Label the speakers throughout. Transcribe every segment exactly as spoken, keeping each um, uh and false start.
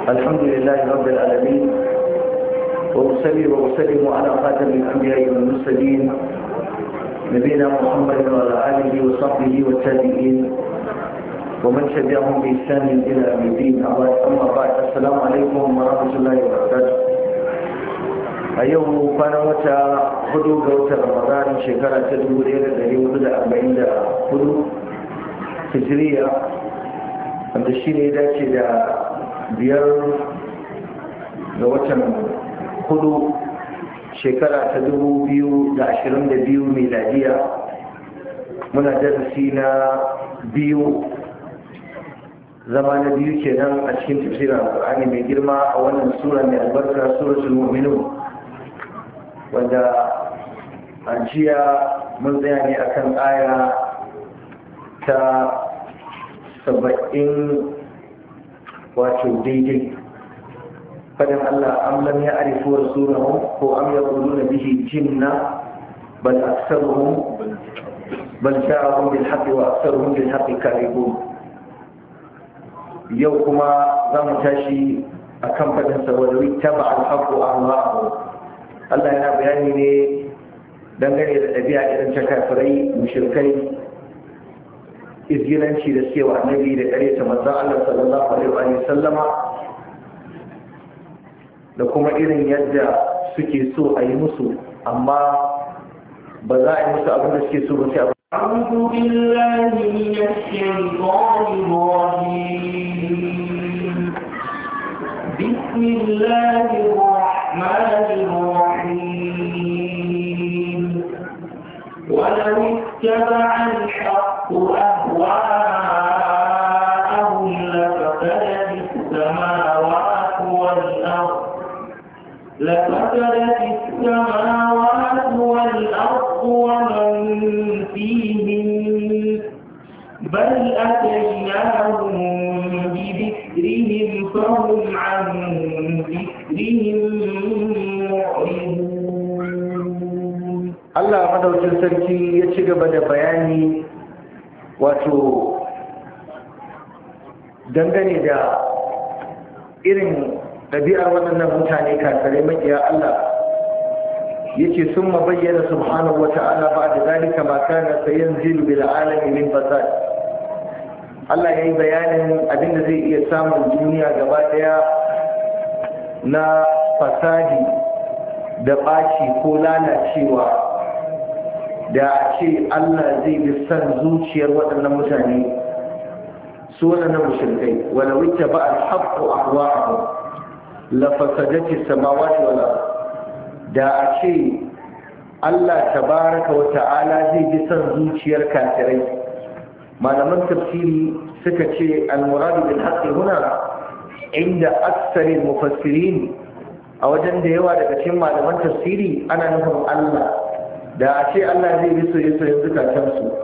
Speaker 1: الحمد لله رب العالمين، وأصلي وأسلم على خاتم الأنبياء والمرسلين نبينا محمد وعلى آله وصحبه والتابعين ومن تبعهم بإحسان إلى يوم الدين. أما بعد، السلام عليكم ورحمة الله وبركاته. أيوه كان متى هدوء قوة رمضان شكرا تدور إلى ذلك وبدأ أربعين هدوء هجرية عند الشيء ذاتي biyar ga watan hudu shekara ta dubu biyu da ashirin da biyu miladiya. Muna darasi na biyu, zama na biyu kenan a cikin tafsirin Al-Qur'ani mai girma a wannan sura mai albarka, suratul mu'minun, wanda a jiya mun tsaya ne akan aya ta saba'in wato daidai. fadin Allah, am lam ya'rifu rasulahum ko am yaquluna bihi jinna bal aktharuhum bal ja'ahum bil haqqi wa aktharuhum bil haqqi karihun. Yau kuma za mu tashi akan fadin sa, wa taba al haqqu ahwa'ahum. Allah yana bayani ne dangane da ɗabi'a irin ta kafirai mushrikai, izgilanci da suke wa annabi da kare ta manzon Allah sallallahu alaihi wa sallama, da kuma irin yadda suke so a yi musu amma ba za a yi musu abin da suke so ba sai a
Speaker 2: أعوذ بالله من الشيطان الرجيم. بسم الله الرحمن الرحيم. ولو اتبع الحق أهواءهم لفسدت السماوات والأرض لفسدت السماوات والأرض ومن فيهن بل أتيناهم بذكرهم فهم عن ذكرهم معرضون.
Speaker 1: Allah madaukin sarki ya ci gaba da bayani wato dangane da irin ɗabi'ar waɗannan mutane kafirai makiya Allah. yace sun bayyana subhanahu wa ta'ala ba da zalika ma kana sayanzilu bil alami min fasad. Allah yayi bayanin abinda zai iya samun duniya gaba daya na fasadi da ɓaci ko lalacewa da a ce Allah zai bi san zuciyar waɗannan mutane, su waɗannan mushrikai. wala wita ba al-haqqu ahwa'ahum la fasadati as-samawati wal ard. da a ce Allah tabaraka wa ta'ala zai bi san zuciyar kafirai. malaman tafsiri suka ce al-murad bil haqqi huna inda aksari mufassirin, a wajen da yawa daga cikin malaman tafsiri ana nufin Allah. da a ce Allah zai bi soyayyen zukatansu,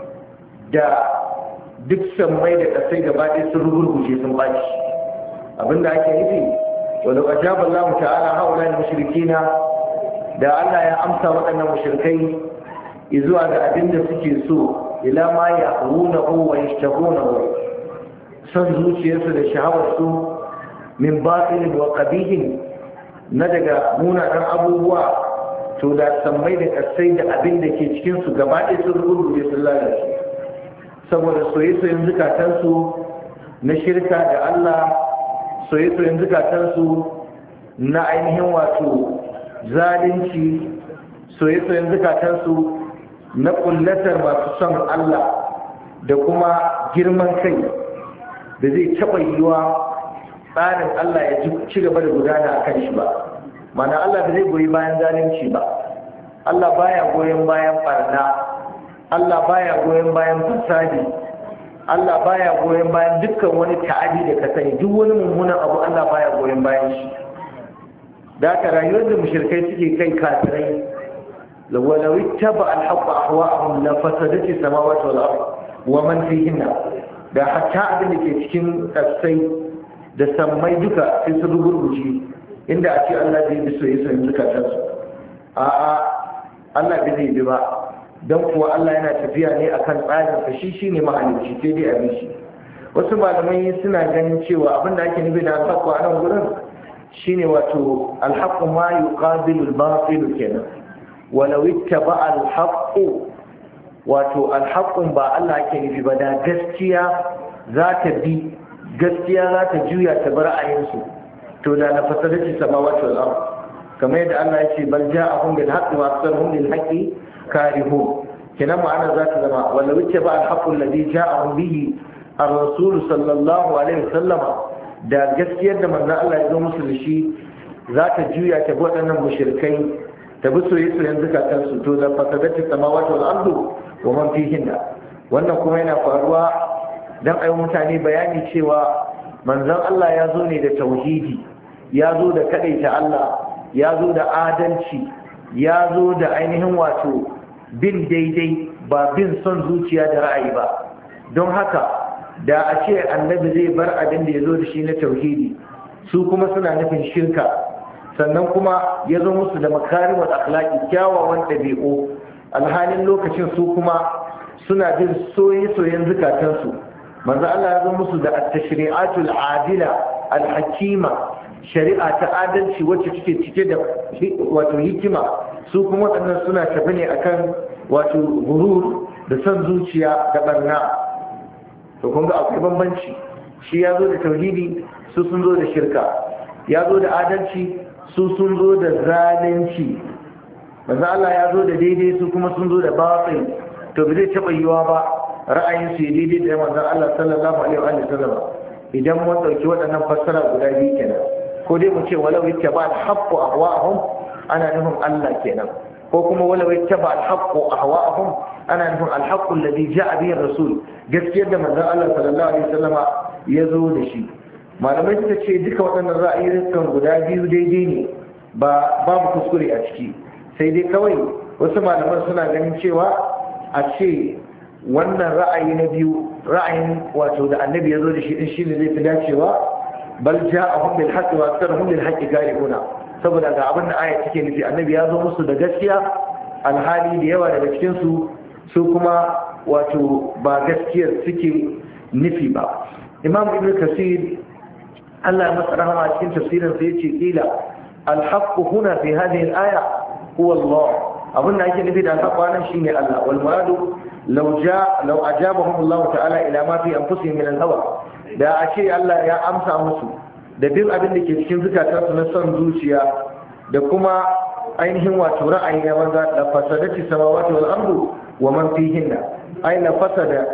Speaker 1: da duk sammai da kasai gaba ɗaya sun rugurguje sun baci. abinda ake nufi, walau ajaba Allah ta'ala haula al-mushrikina, da Allah ya amsa waɗannan mushrikai zuwa ga abinda suke so, ila ma ya'unahu wa yashtahunahu, san zuciyarsu da sha'awarsu, min batilin wa qabihin, na daga munanan abubuwa, to da sammai da kasai da abin da ke cikinsu gaba ɗaya sun rugurguje sun lalace, saboda soye-soyen zukatansu na shirka da Allah, soye-soyen zukatansu na ainihin wato zalunci, soye-soyen zukatansu na kullatar masu son Allah da kuma girman kai da zai taɓa yiwa tsarin Allah ya ci gaba da gudana a kan shi ba. mana Allah da zai goyi bayan zalunci ba, Allah baya goyon bayan barna, Allah baya goyon bayan fasadi, Allah baya goyon bayan dukkan wani ta'adi da ka sani, duk wani mummunan abu Allah baya goyon bayan shi. da haka rayuwar da mushrikai suke kai kafirai, walau ittaba al-haqq ahwa'ahum la fasadati samawati wal ard wa man fihinna, da hatta abin da ke cikin kasai da sammai duka sai su rugurguje, inda a ce Allah zai bi soyayyen zukatansu. a'a Allah bai zai bi ba, don kuwa Allah yana tafiya ne akan tsarin sa, shi shine mahalicci, sai dai a bi shi. wasu malamai suna ganin cewa abinda ake nufi da alhaqqu a nan gurin shine wato alhaqqu ma yuqabilu al-batil kenan walau ittaba alhaqqu wato alhaqqun ba Allah ake nufi ba da gaskiya za ta bi gaskiya za ta juya ta bar ayinsu to da na fasadati samawati wal ard kamar yadda Allah ya ce bal ja'ahum bil haqqi wa aktharuhum lil haqqi karihun kenan ma'ana za ta zama walau ittaba alhaqqu alladhi ja'ahum bihi ar-rasul sallallahu alaihi wasallama da gaskiyar da manzon Allah ya zo musu da shi za ta juya ta bi waɗannan mushrikai ta bi soyayyen zakatansu to da fasadati samawati wal ard wa man fihinna wannan kuma yana faruwa dan ayi mutane bayani cewa manzon Allah ya zo ne da tauhidi ya zo da kadaita Allah ya zo da adalci ya zo da ainihin wato bin daidai ba bin son zuciya da ra'ayi ba don haka da a ce annabi zai bar abin da ya zo da shi na tauhidi su kuma suna nufin shirka sannan kuma ya zo musu da makarimar akhlaqi kyawawan ɗabi'u alhalin lokacin su kuma suna bin soye-soyen zukatansu manzo Allah ya zo musu da at-tashri'atul adila al-hakima shari'a ta adalci wacce take cike da wato hikima su kuma waɗannan suna tafi ne akan wato gurur da son zuciya da barna to kun ga akwai bambanci shi ya zo da tauhidi su sun zo da shirka ya zo da adalci su sun zo da zalunci manzo Allah ya zo da daidai su kuma sun zo da batil to bai zai taɓa yiwa ba ra'ayin su daidai da manzon Allah sallallahu alaihi wa sallam idan mun dauki waɗannan fassara guda biyu kenan ko dai mu ce walau yattaba al-haqqu ahwa'ahum ana nufin Allah kenan ko kuma walau yattaba al-haqqu ahwa'ahum ana nufin al-haqqu alladhi ja'a bihi ar-rasul gaskiyar da manzon Allah sallallahu alaihi wa sallama ya zo da shi malamai suka ce duka waɗannan ra'ayoyin guda biyu daidai ne ba babu kuskure a ciki sai dai kawai wasu malaman suna ganin cewa a ce wannan ra'ayi na biyu ra'ayin wato da annabi ya zo da shi din shine zai fi dacewa bal ja'ahum bil haqqi wa aktharuhum lil haqqi karihuna saboda ga abin da aya take nufi annabi ya zo musu da gaskiya alhali da yawa daga cikin su su kuma wato ba gaskiyar suke nufi ba imam ibn kasir Allah ya masa rahama cikin tafsirin sa yace kila al haqqu huna fi hadhihi al aya huwa Allah abin da ake nufi da al-haqqu nan shine Allah wal muradu law ja law ajabahum Allah ta'ala ila ma fi anfusihim min al-hawa da a ce Allah ya amsa musu da bin abin da ke cikin zukatansu na son zuciya da kuma ainihin wato ra'ayi na banza da fasadati samawati wal ardu wa man fihinna ay la fasada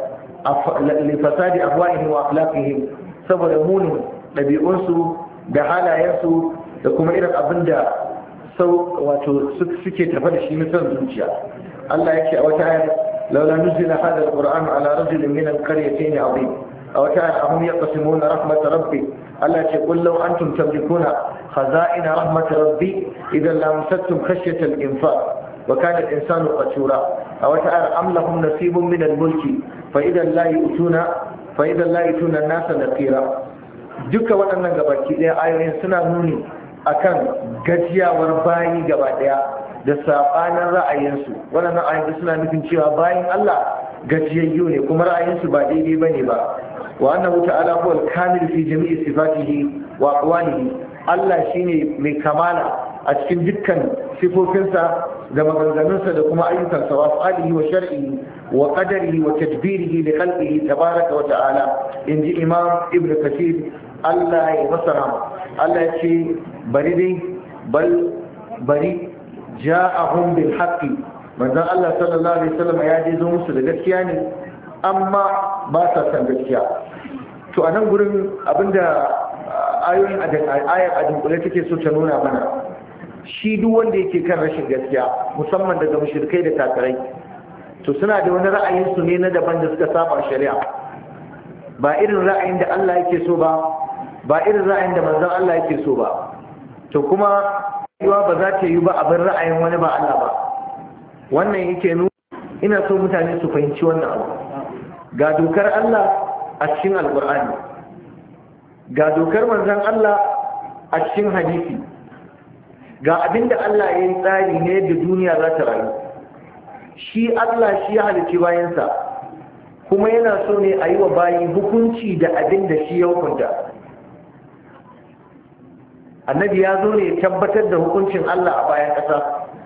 Speaker 1: li fasadi ahwa'ihim wa akhlaqihim saboda munin dabi'unsu da halayensu da kuma irin abin da sau wato suke tafa da shi na son zuciya Allah yake a wata ayar laula nuzila hadha alquran ala rajulin min alqaryatayn azim a wata ayar ahum yaqsimuna rahmat rabbi Allah yake qul law antum tamlikuna khaza'ina rahmat rabbi idan la amsaktum khashyata al-infaq wa kana al-insanu qatura a wata ayar am lahum nasibun min al-mulki fa idan la yu'tuna fa idan la yu'tuna an-nasa naqira duka waɗannan gabaki ɗaya ayoyin suna nuni akan gajiyawar bayi gaba daya da sabanin ra'ayinsu wannan ayoyi suna nufin cewa bayin Allah gajiyayyu ne kuma ra'ayinsu ba daidai bane ba wa annahu ta'ala huwa al-kamil fi jami'i sifatihi wa aqwalihi Allah shine mai kamala a cikin dukkan sifofinsa da maganganunsa da kuma ayyukansa wa af'alihi wa shar'ihi wa qadarihi wa tadbirihi li khalqihi tabaraka wa ta'ala inji imam ibnu kathir Allah ya basara Allah ya ce bari dai bal bari ja'ahum bil haqqi manzon Allah sallallahu alaihi wasallam ya je zo musu da gaskiya ne amma ba sa san gaskiya to anan gurin abinda ayoyin ayar adunkule take so ta nuna mana shi duk wanda yake kan rashin gaskiya musamman daga mushrikai da kafirai to suna da wani ra'ayin su ne na daban da suka saba shari'a ba irin ra'ayin da Allah yake so ba ba irin ra'ayin da manzon Allah yake so ba to kuma yiwa ba za ta yi ba abin ra'ayin wani ba Allah ba wannan yake nuna ina so mutane su fahimci wannan abu ga dokar Allah a cikin alkur'ani ga dokar manzon Allah a cikin hadisi ga abinda Allah ya yi tsari ne da duniya za ta rayu shi Allah shi ya halicci bayansa kuma yana so ne a yi wa bayi hukunci da abin da shi ya hukunta. Annabi ya zo ne ya tabbatar da hukuncin Allah a bayan ƙasa.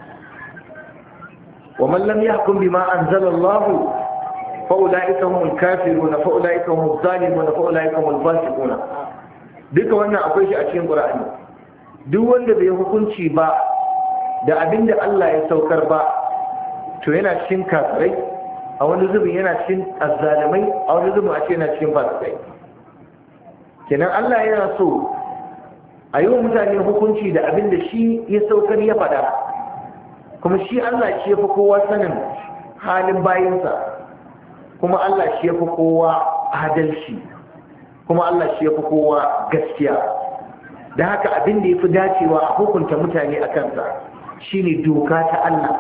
Speaker 1: wa man lam yahkum bima anzala Allah fa ulaika humul kafirun fa ulaika humuz zalimun fa ulaika humul fasiqun. Duka wannan akwai shi a cikin Qur'ani. Duk wanda bai hukunci ba da abin da Allah ya saukar ba to yana cikin kafirai, a wani zubin yana cikin azzalimai, a wani zubin a ce yana cikin fasikai. Kenan Allah yana so a yi wa mutane hukunci da abin da shi ya saukar ya faɗa, kuma shi Allah shi ya fi kowa sanin halin bayinsa, kuma Allah shi ya fi kowa adalci, kuma Allah shi ya fi kowa gaskiya. Da haka abin da ya fi dacewa a hukunta mutane a kansa shi ne doka ta Allah.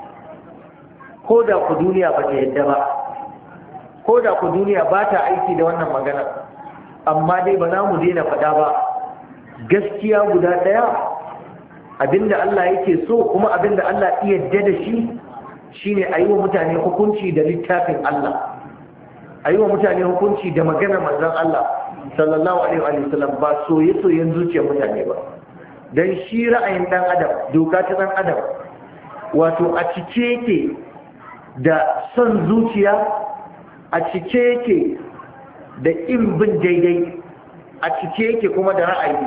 Speaker 1: Ko da ku duniya ba ta yadda ba, ko da ku duniya ba ta aiki da wannan magana, amma dai ba za mu daina faɗa ba. Gaskiya guda ɗaya, abinda Allah yake so kuma abinda Allah iya yadda da shi shine a yi wa mutane hukunci da littafin Allah, a yi wa mutane hukunci da maganar manzon Allah sallallahu alaihi wa sallam, ba soye-soyen zuciyar mutane ba. Dan shi ra'ayin ɗan adam, doka ta ɗan adam, wato a cike yake da son zuciya, a cike yake da ƙin bin daidai, a cike yake kuma da ra'ayi.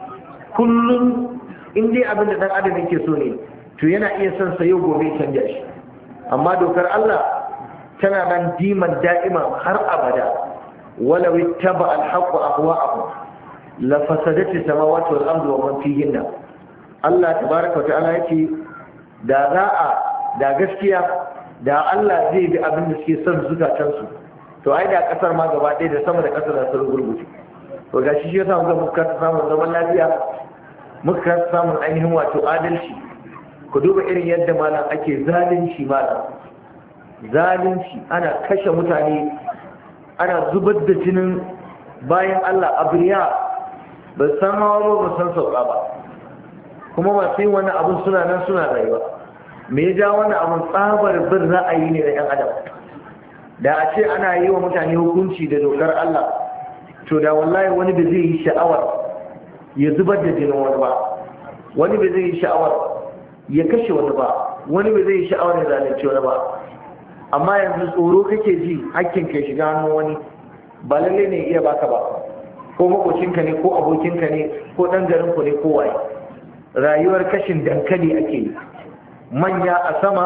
Speaker 1: Kullum in dai abin da ɗan adam yake so ne to yana iya son sa yau gobe canja shi, amma dokar Allah tana nan diman da'ima har abada. walau ittaba al-haqqu ahwa'ahum la fasadati samawati wal ardu wa man fihinna. Allah tabaaraka wa ta'ala yake da za'a da gaskiya da Allah zai bi abin da suke son zukatansu to ai da kasar ma gaba ɗaya da sama da kasar da sun gurguje. To gashi shi yasa muka muka samu zaman lafiya, muka samu ainihin wato adalci. Ku duba irin yadda malam ake zalunci, malam zalunci, ana kashe mutane, ana zubar da jinin bayan Allah abriya, ba san hawa ba san sauka ba, kuma masu yin wani abun suna nan suna rayuwa. Me ya ja wani abun? tsabar bin ra'ayi ne da 'yan adam. Da a ce ana yi wa mutane hukunci da dokar Allah, to da wallahi wani da zai yi sha'awar ya zubar da jinin wani ba, wani ba zai yi sha'awar ya kashe wani ba, wani ba zai yi sha'awar ya zalunci wani ba. Amma yanzu tsoro kake ji hakkin kai shiga hannun wani, ba lalle ne iya baka ba, ko makocinka ne ko abokinka ne ko ɗan garinku ne ko waye. Rayuwar kashin dankali ake yi, manya a sama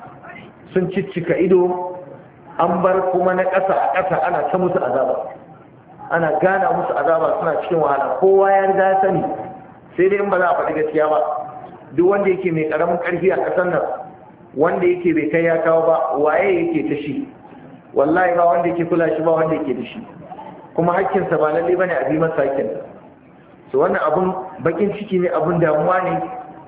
Speaker 1: sun ciccika ido, an bar kuma na ƙasa a ƙasa ana ta musu azaba, ana gana musu azaba, suna cikin wahala. Kowa ya riga ya sani, sai dai in ba za a faɗi gaskiya ba. Duk wanda yake mai ƙaramin ƙarfi a ƙasar nan, wanda yake bai kai ya kawo ba, waye yake ta shi? Wallahi ba wanda yake kula shi, ba wanda yake da shi, kuma hakkinsa ba lalle bane a bi masa hakkinsa. So wannan abun bakin ciki ne, abun damuwa ne,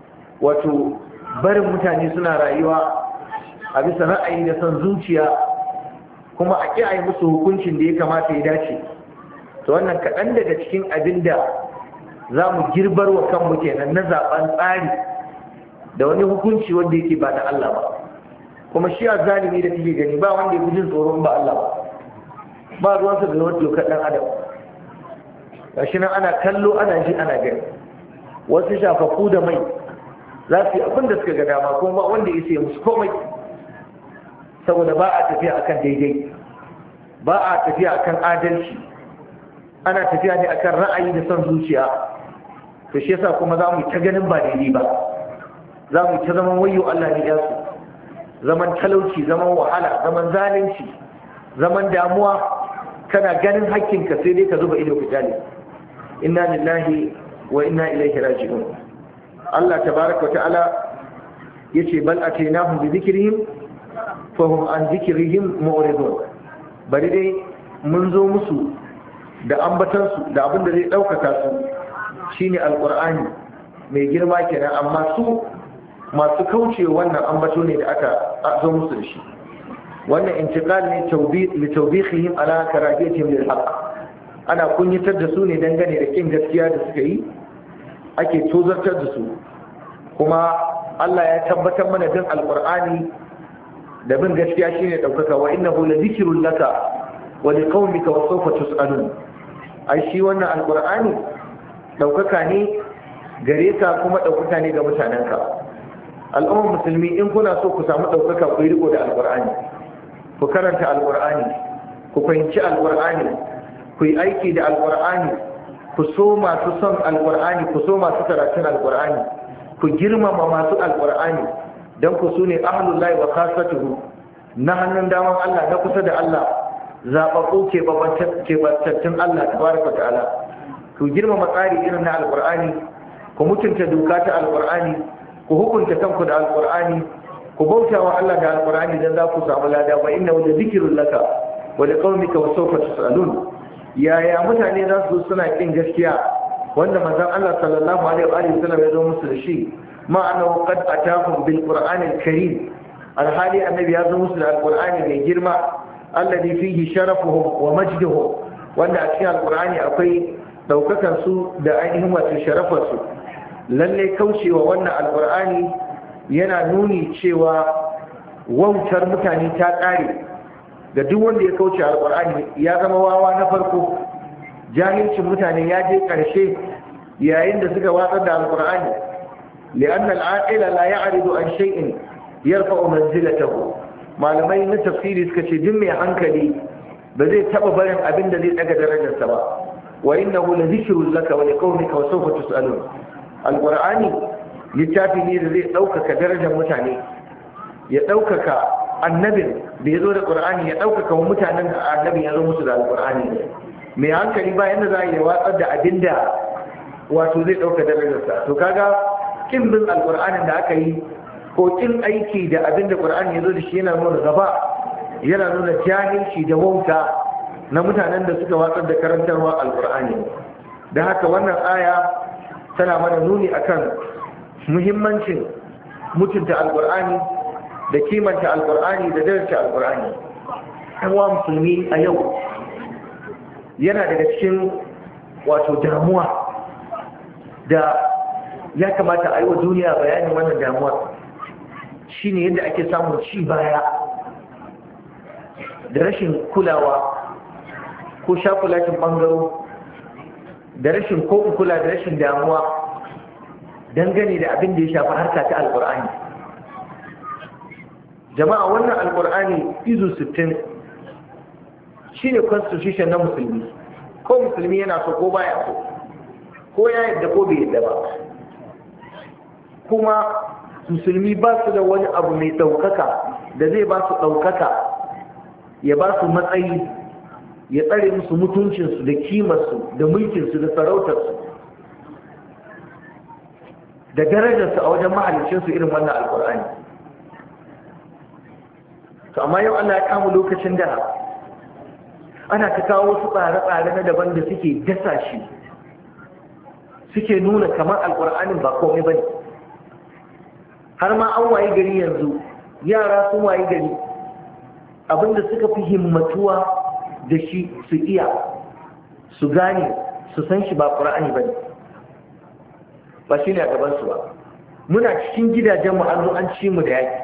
Speaker 1: wato barin mutane suna rayuwa a bisa ra'ayi da son zuciya, kuma a ƙi a yi musu hukuncin da ya kamata ya dace. To wannan kaɗan daga cikin abin da za mu girbar wa kanmu kenan na zaɓen tsari da wani hukunci wanda yake ba da Allah ba. Kuma shi a zalimi da take gani ba wanda ya fi jin tsoron ba Allah ba, ba ruwansa da wani dokar ɗan adam. Gashi nan ana kallo, ana ji, ana gani. Wasu shafafu da mai za su yi abin da suka ga dama, kuma ba wanda ya sai musu komai, saboda ba a tafiya akan daidai, ba a tafiya akan adalci, ana tafiya ne akan ra'ayi da son zuciya. To shi yasa kuma za mu yi ta ganin ba daidai ba, za mu yi ta zaman wayo Allah ne yasu, zaman talauci, zaman wahala, zaman zalunci, zaman damuwa. Kana ganin hakkinka sai dai ka zuba ido ka jale. Inna lillahi wa inna ilaihi raji'un. Allah tabaraka wa ta'ala yace bal atainahum bi dhikrihim fa hum an dhikrihim mu'ridun. Bari dai mun zo musu da ambatansu da abin da zai ɗaukaka su shine alƙur'ani mai girma kenan, amma su masu kauce wannan ambato ne da aka zo musu da shi. Wannan intiqal ne li tawbihihim ala karahiyatihim lil haqq. Ana kunyatar da su ne dangane da kin gaskiya da suka yi, ake tozartar da su. Kuma Allah ya tabbatar mana din alƙur'ani da bin gaskiya shine daukaka wa innahu la dhikrun laka wa liqaumika wa sawfa tus'alun ai shi wannan alqur'ani daukaka ne gare ka kuma daukaka ne ga mutanenka. al'ummar musulmi in kuna so ku samu daukaka ku yi riko da alqur'ani, ku karanta alqur'ani, ku fahimci alqur'ani, ku yi aiki da alqur'ani, ku so masu son alqur'ani, ku so masu karatun alqur'ani, ku girmama masu alqur'ani dan ku sune ahlullahi wa khassatuhu, na hannun daman Allah, na kusa da Allah, zaɓaɓɓu ke babantattun Allah tabaraka ta'ala. Ku girmama tsari irin na alqur'ani, ku mutunta doka ta alqur'ani, ku hukunta kanku da alqur'ani, ku bauta wa Allah da alqur'ani dan za ku samu lada. Wa innahu la dhikrun laka wa liqaumika wa sawfa tus'alun. Yaya mutane za su suna kin gaskiya wanda manzon Allah sallallahu alaihi wa sallam ya zo musu da shi, ma'ana qad atahum bil qur'anil karim, alhali annabi ya zo musu da alqur'ani mai girma, alladhi fihi sharafuhum wa majduhum, wanda a cikin alqur'ani akwai daukakan su da ainihin wato sharafar su. Lalle kaucewa wannan alqur'ani yana nuni cewa wautar mutane ta kare ga duk wanda ya kauce alqur'ani, ya zama wawa na farko. Jahilcin mutane ya je karshe yayin da suka watsar da alqur'ani, li'anna al-aqila la ya'ridu an shay'in yarfa'u manzilatahu. Malamai na tafsiri suka ce duk mai hankali ba zai taba barin abin da zai daga darajarsa ba. Wa innahu la dhikrun laka wa liqaumika wa sawfa tus'alun. Alqur'ani littafi ne da zai daukaka darajar mutane, ya daukaka annabin da ya zo da qur'ani, ya daukaka wa mutanen da annabin ya zo musu da alqur'ani. Mai hankali ba yanda za a yi watsar da abinda wato zai dauka darajarsa. To kaga kin bin alqur'anin da aka yi ko kin aiki da abinda qur'ani ya zo da shi yana nuna gaba, yana nuna jahilci da wauta na mutanen da suka watsar da karantarwa alqur'ani. Da haka wannan aya tana mana nuni akan muhimmancin mutunta alqur'ani da kimanta alqur'ani da daraja alqur'ani. Ɗan wa musulmi a yau yana daga cikin wato damuwa da ya kamata a yi wa duniya bayanin wannan damuwa, shine yadda ake samun ci baya da rashin kulawa ko shakulatin bangaro da rashin ko kula da rashin damuwa dangane da abin da ya shafi harka ta alkur'ani. Jama'a, wannan alkur'ani izu sittin shine constitution na musulmi, ko musulmi yana so ko baya so, ko ya yadda ko bai yadda ba. Kuma musulmi ba su da wani abu mai ɗaukaka da zai ba su ɗaukaka, ya ba su matsayi, ya tsare musu mutuncinsu da kimarsu da mulkinsu da sarautarsu da darajarsu a wajen mahalicinsu irin wannan alkur'ani. To amma yau Allah ya kama lokacin da ana ta kawo wasu tsare-tsare na daban da suke dasa shi, suke nuna kamar alkur'anin ba komai bane. Har ma an wayi gari yanzu, yara sun wayi gari abinda suka fi himmatuwa da shi su iya, su gane, su san shi ba ƙur'ani ba ne, ba shi ne a gabansu ba. Muna cikin gidajenmu an zo an ci mu da yaki.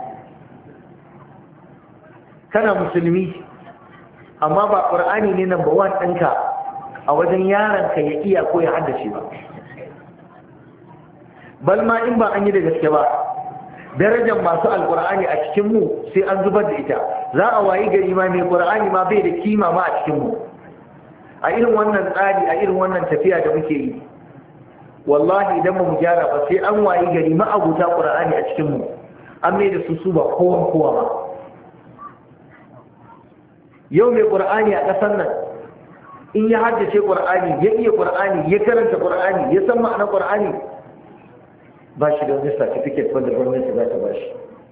Speaker 1: Kana musulmi, amma ba ƙur'ani ne number one ɗinka a wajen yaranka ya iya ko ya haddace ba. Bal ma in ba an yi da gaske ba, darajar masu alkur'ani a cikinmu sai an zubar da ita. Za a wayi gari ma mai ƙur'ani ma bai da kima ma a cikinmu. A irin wannan tsari, a irin wannan tafiya da muke yi, wallahi idan ba mu gyara ba sai an wayi gari ma'abuta ƙur'ani a cikinmu an mai da su su ba kowan kowa ba. Yau mai ƙur'ani a ƙasar nan in ya haddace ƙur'ani, ya iya ƙur'ani, ya karanta ƙur'ani, ya san ma'anar ƙur'ani, ba shi da wani certificate wanda gwamnati za ta ba shi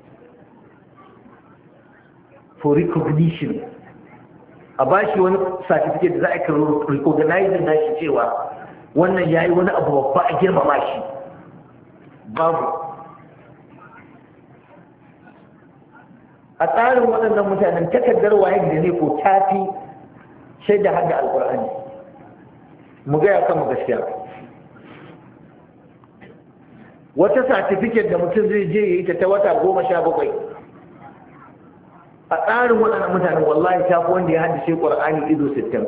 Speaker 1: for recognition, a ba shi wani certificate da za a recognize na shi cewa wannan ya yi wani abu babba a girmama shi. Babu. A tsarin waɗannan mutanen takardar waye da ne ko tafi shaida har da alƙur'ani. Mu gaya kan mu gaskiya. Wata certificate da mutum zai je ya yi ta ta wata goma sha bakwai a tsarin waɗannan mutane wallahi ta fi wanda ya haddace ƙur'ani ido sittin.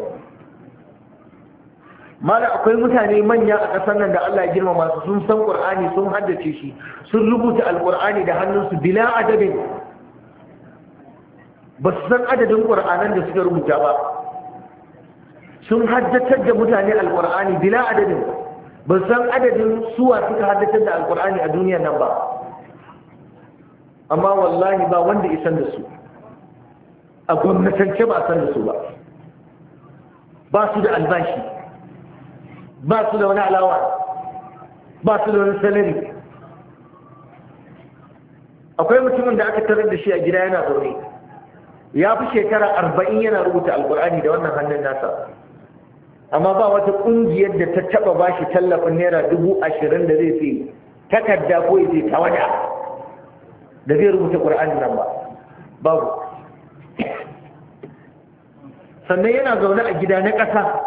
Speaker 1: mala akwai mutane manya a ƙasar nan da Allah ya girmama su sun san ƙur'ani sun haddace shi sun rubuta alƙur'ani da hannunsu bila adadin ba su san adadin ƙur'anan da suka rubuta ba sun haddatar da mutane alƙur'ani bila adadin ba su san adadin suwa suka haddatar da alƙur'ani a duniyar nan ba amma wallahi ba wanda isan da su a gwamnatance ba san da su ba ba su da albashi ba su da wani alawa ba su da wani salari. akwai mutumin da aka tarar da shi a gida yana zaune ya fi shekara arba'in yana rubuta alkur'ani da wannan hannun nasa amma ba wata ƙungiyar da ta taɓa ba shi tallafin naira dubu ashirin da zai fi takarda ko ya ce tawada da zai rubuta ƙur'ani nan ba babu. sannan yana zaune a gida na ƙasa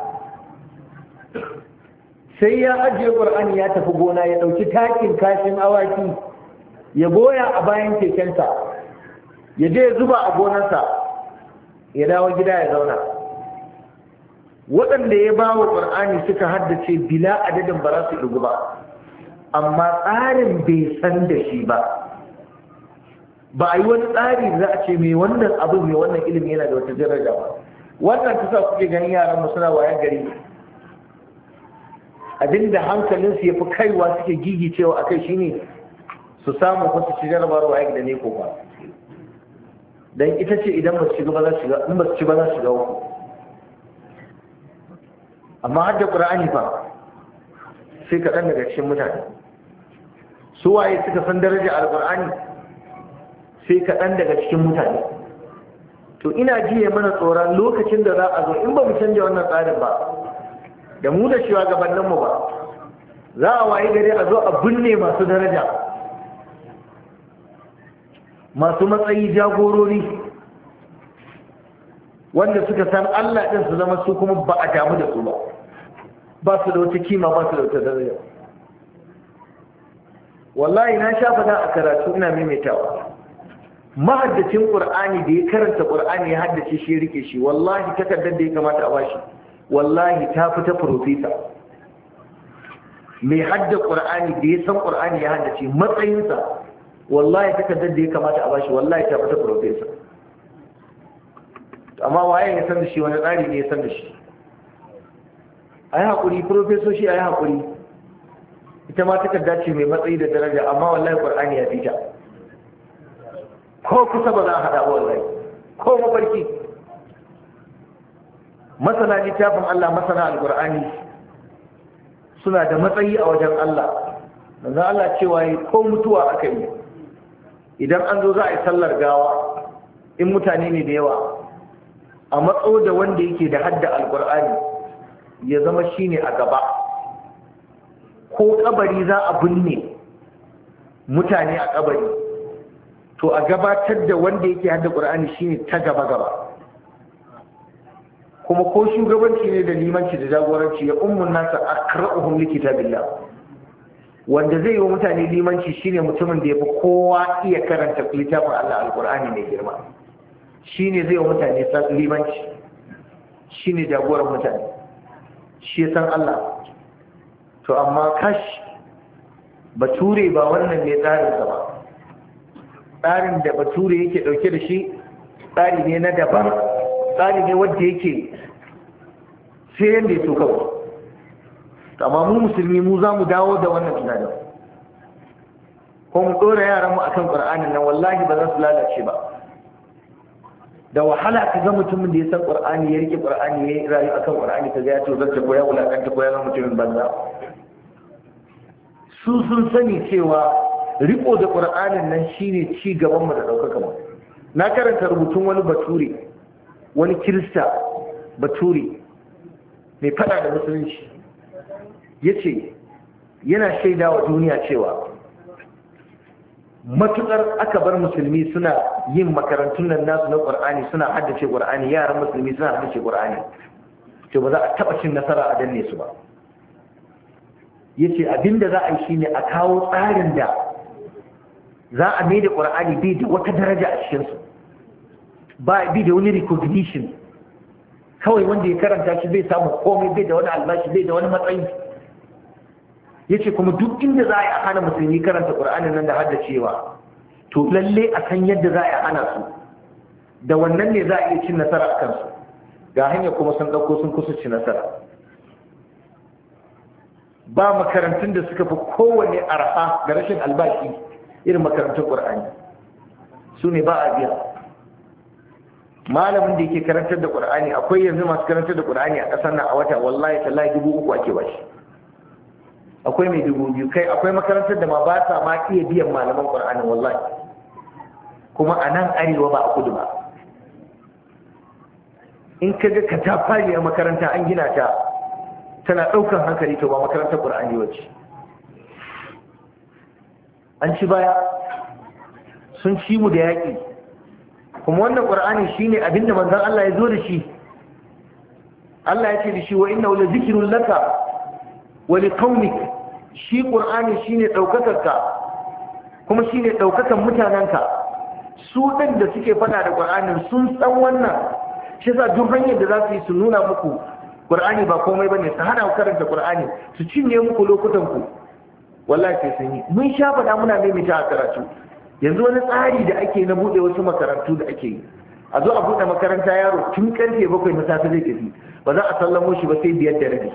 Speaker 1: sai ya ajiye ƙur'ani ya tafi gona ya ɗauki takin kashin awaki ya goya a bayan kekensa ya je ya zuba a gonarsa ya dawo gida ya zauna. waɗanda ya ba wa ƙur'ani suka haddace bila adadin ba za su ɗugu ba amma tsarin bai san da shi ba ba a yi wani tsari za a ce mai wannan abu mai wannan ilimi yana da wata daraja ba. wannan ta sa kuke ganin yaran mu suna wayan gari abinda hankalinsu ya fi kaiwa suke gigicewa a kai shine su samu ko su ci jarabar wayan da ne ko ba dan ita ce idan ba su ci ba za su shiga in ba su ci ba za su shiga uku. amma hadda qur'ani fa sai kaɗan daga cikin mutane su waye suka san daraja alqur'ani sai kaɗan daga cikin mutane. to ina jiye mana tsoron lokacin da za a zo in ba mu canja wannan tsarin ba da mu da shugabanninmu ba za a wayi gari a zo a binne masu daraja masu matsayi jagorori wanda suka san Allah ɗin su zama su kuma ba a damu da su ba ba su da wata kima ba su da wata daraja. wallahi na sha fada a karatu ina maimaitawa mahaddacin qur'ani da ya karanta qur'ani ya haddace shi ya rike shi wallahi takardar da ya kamata a bashi wallahi ta fita professor. mai hadda qur'ani da ya san qur'ani ya haddace matsayinsa wallahi takardar da ya kamata a bashi wallahi ta fita professor. amma waye ya san da shi wani tsari ne ya san da shi ai hakuri professor shi ai hakuri ita ma takarda ce mai matsayi da daraja amma wallahi qur'ani ya fita ko kusa ba za a hada ba wallahi ko mafarki. masana littafin Allah masana alqur'ani suna da matsayi a wajen Allah manzo Allah cewa ko mutuwa aka yi idan an zo za a yi sallar gawa in mutane ne da yawa a matso da wanda yake da hadda alqur'ani ya zama shine a gaba ko kabari za a binne mutane a kabari to a gabatar da wanda yake hadda qur'ani shine ta gaba gaba kuma ko shugabanci ne da limanci da jagoranci ya ummun nasa aqra'uhum likitabillah wanda zai yi wa mutane limanci shine mutumin da yafi kowa iya karanta littafin Allah alqur'ani mai girma shine zai yi wa mutane limanci shine jagoran mutane shi san Allah. to amma kash bature ba wannan ne tsarinsa ba tsarin da bature yake dauke da shi tsari ne na daban tsari ne wanda yake sai yadda ya so kawai. amma mu musulmi mu za mu dawo da wannan tunanin ko mu ɗora yaranmu akan ƙur'anin nan wallahi ba za su lalace ba. da wahala ka ga mutumin da ya san ƙur'ani ya rike ƙur'ani ya rayu akan ƙur'ani ka ga ya tozarta ko ya wulakanta ko ya zama mutumin banza. su sun sani cewa riko da ƙur'anin nan shine ci gaban mu da ɗaukaka mu. na karanta rubutun wani bature wani kirista bature mai fada da musulunci ya ce yana shaida wa duniya cewa matukar aka bar musulmi suna yin makarantun nan nasu na ƙur'ani suna haddace ƙur'ani yaran musulmi suna haddace ƙur'ani to ba za a taɓa cin nasara a danne su ba. ya ce abinda za a yi shine a kawo tsarin da za a mai da ƙur'ani bai da wata daraja a cikinsu ba bi da wani recognition, kawai wanda ya karanta shi bai samu komai, bai da wani albashi, bai da wani matsayi. yace kuma duk inda za a yi a hana musulmi karanta Qur'anin nan da haddacewa, to lalle a san yadda za a yi hana su, da wannan ne za a iya cin nasara a kansu. Ga hanya kuma sun ɗauko sun kusa ci nasara. Ba makarantun da suka fi kowane arha da rashin albashi irin makarantun Qur'ani, su ne ba a biya. Malamin da yake karantar da Qur'ani, akwai yanzu masu karantar da Qur'ani a ƙasar nan a wata wallahi tallahi dubu uku ake bashi, akwai mai dubu biyu, kai akwai makarantar da ma ba sa ma iya biyan malaman Qur'ani wallahi, kuma a nan arewa ba a kudu ba. In ka ga ka ta fari a makaranta an gina ta tana ɗaukar hankali, to ba makarantar Qur'ani wacce. An ci baya, sun ci mu da yaƙi, kuma wannan Qur'ani shine abinda manzon Allah ya zo da shi. Allah ya ce da shi wa innahu la zikrun laka wa liqaumik. Shi Qur'ani shine daukakarka kuma shine daukakan mutananka. Su din da suke fada da Qur'anin sun san wannan, shi yasa duk hanyar da za su yi su nuna muku Qur'ani ba komai bane, su hana ku karanta Qur'ani, su cinye muku lokutan ku, wallahi sai sun yi. Mun sha fada muna maimaita a karatu. Yanzu wani tsari da ake na bude wasu makarantu da ake yi, a zo a bude makaranta yaro tun karfe bakwai na safe zai tafi, ba za a sallamo shi ba sai biyar da rabi.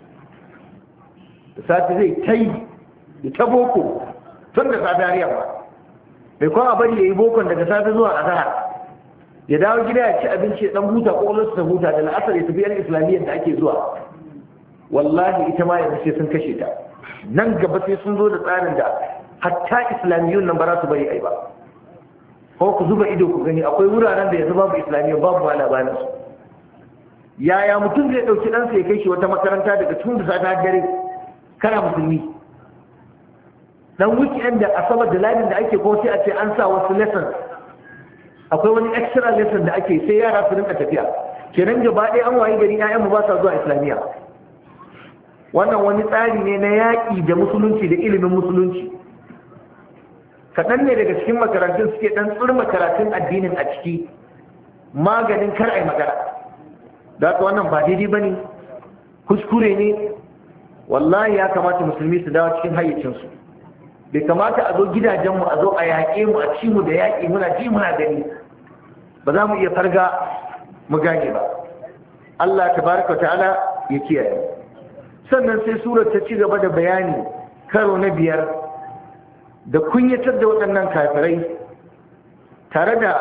Speaker 1: Da safe zai ta yi da ta boko tun da safe har yamma, bai kwan a bari ya yi bokon daga safe zuwa azahar, ya dawo gida ya ci abinci ya dan huta ko ta huta, da la'asar ya tafi yan islamiyyar da ake zuwa. Wallahi ita ma yanzu sai sun kashe ta. Nan gaba sai sun zo da tsarin da hatta islamiyyun nan ba za su bari ai ba. Ko ku zuba ido ku gani, akwai wuraren da yanzu babu islamiyyun, babu ma labarin su. Yaya mutum zai dauki ɗansa ya kai shi wata makaranta daga tun da safe har dare kana musulmi? Dan weekend da asabar da ladin da ake ko sai a ce an sa wasu lessons, akwai wani extra lesson da ake, sai yara su rinka tafiya. Kenan gaba ɗaya an wayi gari ƴaƴanmu ba sa zuwa islamiyya. Wannan wani tsari ne na yaƙi da musulunci da ilimin musulunci. Kaɗan ne daga cikin makarantun suke ɗan tsurma karatun addinin a ciki, maganin kar a yi magana. Da haka wannan ba daidai ba ne, kuskure ne. Wallahi ya kamata musulmi su dawo cikin hayyacinsu. Bai kamata a zo gidajenmu a zo a yaƙe mu, a ci mu da yaƙi, muna ji muna gani, ba za mu iya farga mu gane ba. Allah tabaraka ta'ala ya kiyaye. Sannan sai surar ta ci gaba da bayani karo na biyar da kunyatar da waɗannan kafirai, tare da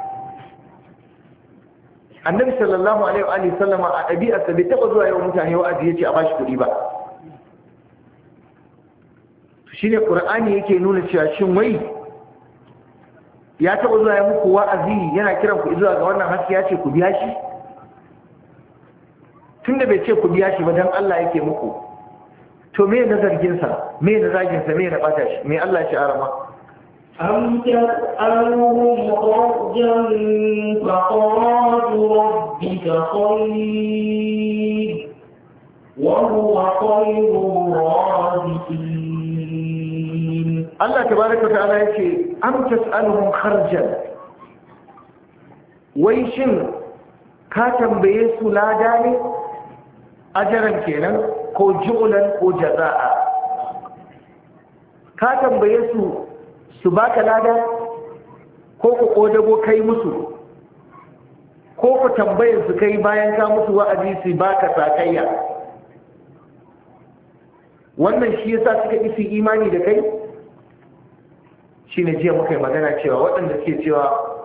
Speaker 1: annabi sallallahu alaihi wa sallama a ɗabi'arsa bai taɓa zuwa yau mutane wa'azi ya ce a bashi kuɗi ba. Shi ne ƙur'ani yake nuna cewa shin wai ya taɓa zuwa ya muku wa'azi yana kiran ku zuwa ga wannan haske ya ce ku biya shi? Tun da bai ce ku biya shi ba don Allah yake muku, to me na zarginsa, me na zaginsa, me na ɓata shi, me Allah shi arama?
Speaker 2: أم تسألهم خرجا فخراج ربك خير وهو خير الرازقين.
Speaker 1: الله تبارك وتعالى يقول أم تسألهم خرجا، ويشن كاتم بيسو لا داني أجرا كينا كو جعلا كو جزاء. كاتم بيسو su baka lada ko ku kodago kai musu, ko ku tambayar su kai bayan ka musu wa'azi su baka sakayya. Wannan shi yasa suka isi imani da kai. Shine jiya muka yi magana cewa waɗanda suke cewa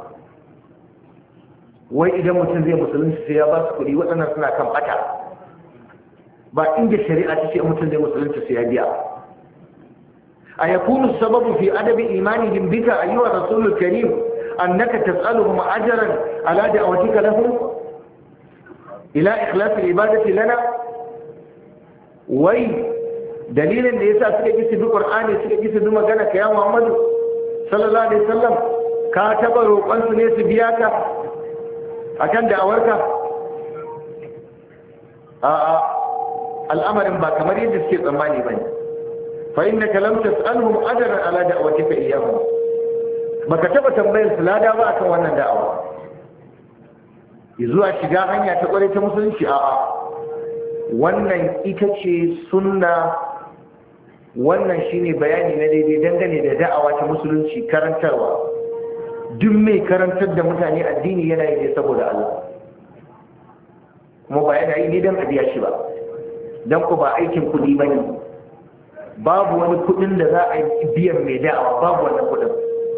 Speaker 1: wai idan mutum zai musulunci sai ya ba su kuɗi, waɗannan suna kan ɓata. Ba inda shari'a ta ce mutum zai musulunci sai ya biya. أيكون السبب في عدم إيمانهم بك أيها الرسول الكريم أنك تسألهم أجرا على دعوتك لهم إلى إخلاص العبادة لنا؟ وي دليل أن يسا سكجس في القرآن سكجس بما كانك يا محمد صلى الله عليه وسلم كاتب روقان سنيس بياك أكان دعوتك آآ آآ الأمر با كمر يجب كيف أماني بني فإنك لم تسألهم أجرا على دعوتك إياهم. baka taba tambayar su lada ba akan wannan da'awa. zuwa shiga hanya ta kware ta musulunci a'a wannan ita ce sunna, wannan shine bayani na daidai dangane da da'awa ta musulunci, karantarwa. Duk mai karantar da mutane addini yana yi ne saboda Allah, kuma ba yana yi ne don a biya shi ba, don ku ba aikin kuɗi ba ne. Babu wani kuɗin da za a yi biyan mai da'awa, babu wannan kuɗin.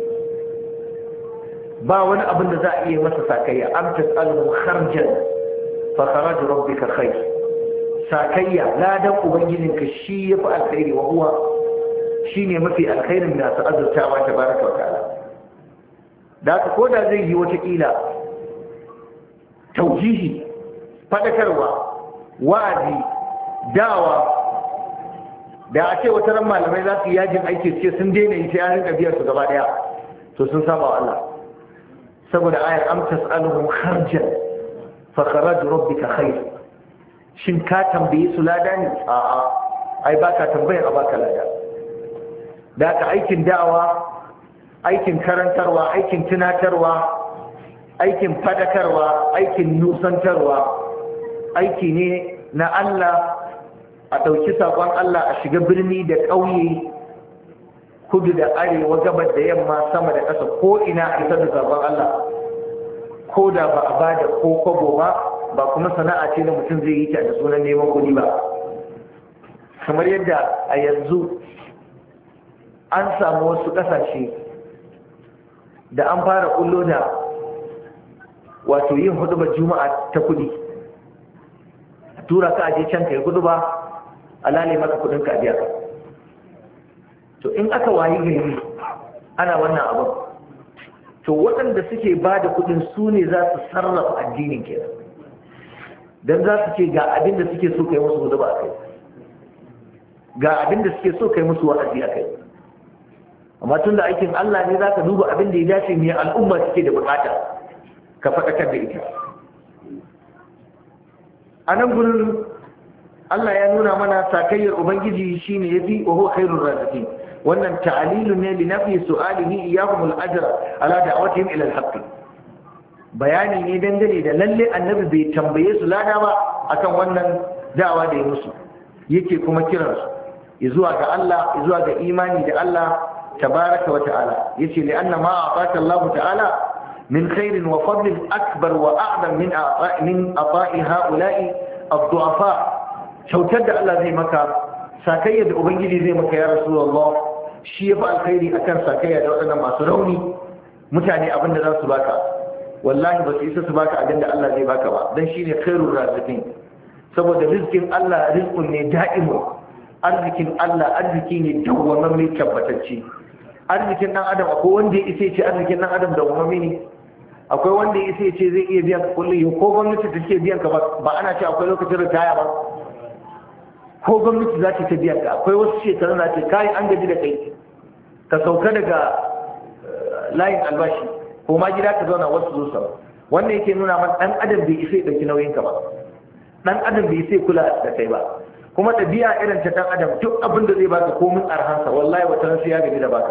Speaker 1: Ba wani abin da za a iya masa sakayya. Am tas'aluhu kharjan fa kharaju rabbika khair. Sakayya ladan ubangijinka shi yafi alkhairi, wa huwa shine mafi alkhairin da su azurtawa tabaraka wa ta'ala. Da haka ko da zai yi wata kila taujihi, fadakarwa, wa'azi, dawa, da a ce wata ran malamai za su yi yajin aiki ce sun daina yi sai an rinka biyar su gaba daya, to sun saba wa Allah. Saboda ayar am tas'aluhum kharjan fa kharaju rabbika khair. Shin ka tambaye su lada ne? A'a, ai baka tambayar a baka lada. Da ka aikin da'awa, aikin karantarwa, aikin tunatarwa, aikin fadakarwa, aikin nusantarwa, aiki ne na Allah. A ɗauki saƙon Allah a shiga birni da ƙauye, kudu da arewa, gabar da yamma, sama da ƙasa, ko ina a isar da saƙon Allah, ko da ba a ba da ko kwabo ba, ba kuma sana'a ce da mutum zai yi ta da sunan neman kuɗi ba. Kamar yadda a yanzu an samu wasu ƙasashe da an fara ƙullo da wato yin hudubar juma'a ta kuɗi, tura ka aje can kai huduba, alale maka kuɗin ka biya ka. To in aka wayi gari ana wannan abin, to waɗanda suke ba da kuɗin su ne za su sarrafa addinin kenan, don za su ce ga abin da suke so kai musu huduba a kai, ga abin da suke so kai musu wa'azi a kai. Amma tun da aikin Allah ne, za ka duba abin da ya dace mai al'umma suke da bukata ka faɗakar da ita. A nan gurin Allah ya nuna mana sakayyar Ubangiji shine yafi wa huwa khairur raziqin. Wannan ta'lilun ne li nafi su'alihi iyyahum al-ajra ala da'watihim ila al-haqq. Bayani ne dangane da lalle annabi bai tambaye su lada ba akan wannan da'awa da ya musu. Yake kuma kiran su zuwa ga Allah, zuwa ga imani da Allah tabaraka wa ta'ala. Yace li anna ma a'taka Allah ta'ala min khairin wa fadlin akbar wa a'zam min a'ta'i min ata'i ha'ula'i ad-du'afa. Kyautar da Allah zai maka, sakayya da Ubangiji zai maka ya Rasulullah, shi ya fi alkhairi akan sakayya da waɗannan masu rauni mutane abin da za su baka. Wallahi ba su isa su baka abin da Allah zai baka ba, don shi ne khairur raziqin. Saboda rizkin Allah rizqun ne da'imu, arzikin Allah arziki ne dawwamamme tabbatacce. Arzikin ɗan adam akwai wanda ya isa ce arzikin ɗan adam dawwamamme ne. Akwai wanda ya isa ce zai iya biyan ka kullum, ko gwamnati ta ce biyan ka ba ana ce akwai lokacin ritaya ba. Ko gwamnati za ta biya ka, akwai wasu shekaru na ce kayan an gaji da kai ka sauka daga layin albashi ko ma gida ka zauna wasu zo sama. Wannan yake nuna man dan adam bai isa ya dauki nauyin ka ba, dan adam bai isa kula da kai ba. Kuma ɗabi'a irin ta dan adam, duk abin da zai baka komin arhansa wallahi wata ran sai ya gaji da baka.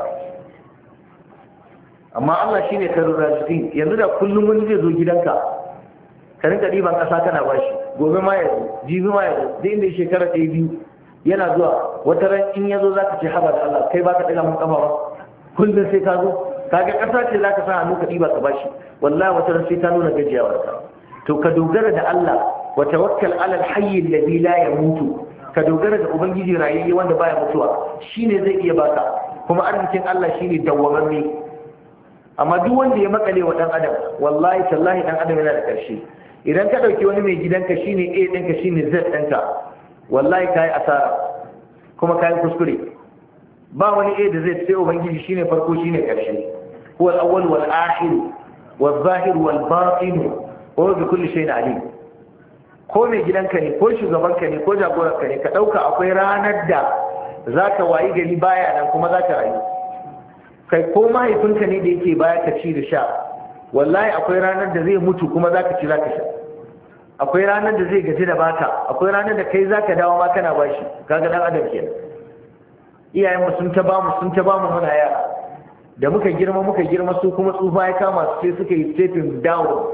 Speaker 1: Amma Allah shine khairur raziqin. Yanzu da kullum wani zai zo gidanka ka rinka ɗiban ƙasa kana bashi, gobe ma ya zo, jibi ma ya zo, da inda shekara ɗaya biyu yana zuwa, wata ran in ya zo za ka ce haba da Allah kai ba ka ɗaga mun ƙafa ba, kullum sai ka zo, kaga ƙasa ce za ka sa hannu ka ɗiba ka bashi, wallahi wata ran sai ta nuna gajiyawarka. To ka dogara da Allah, wa tawakkal ala al-hayy alladhi la yamutu. Ka dogara da ubangiji rayayye wanda baya mutuwa, shine zai iya baka, kuma arzikin Allah shine dawwamamme. Amma duk wanda ya makale wa dan adam, wallahi tallahi dan adam yana da ƙarshe. Idan ka ɗauki wani mai gidanka shine A ɗinka shine Z ɗinka, wallahi ka yi asara kuma ka yi kuskure. Ba wani A da Z sai Ubangiji shine farko shine ƙarshe. Huwa al-awwal wal akhir wal zahir wal batin wa bi kulli shay'in alim. Ko mai gidanka ne, ko shugabanka ne, ko jagoranka ne, ka ɗauka akwai ranar da zaka wayi gari baya nan kuma zaka rayu. Kai ko mahaifinka ne da yake baya ka ci da sha, wallahi akwai ranar da zai mutu kuma zaka ci zaka sha. Akwai ranar da zai gaji da baka, akwai ranar da kai zaka dawo ma kana bashi. Kaga dan adam kenan. Iyayen mu sun ta bamu sun ta bamu muna yara, da muka girma muka girma su kuma tsufa ya kama su sai suka yi stepping down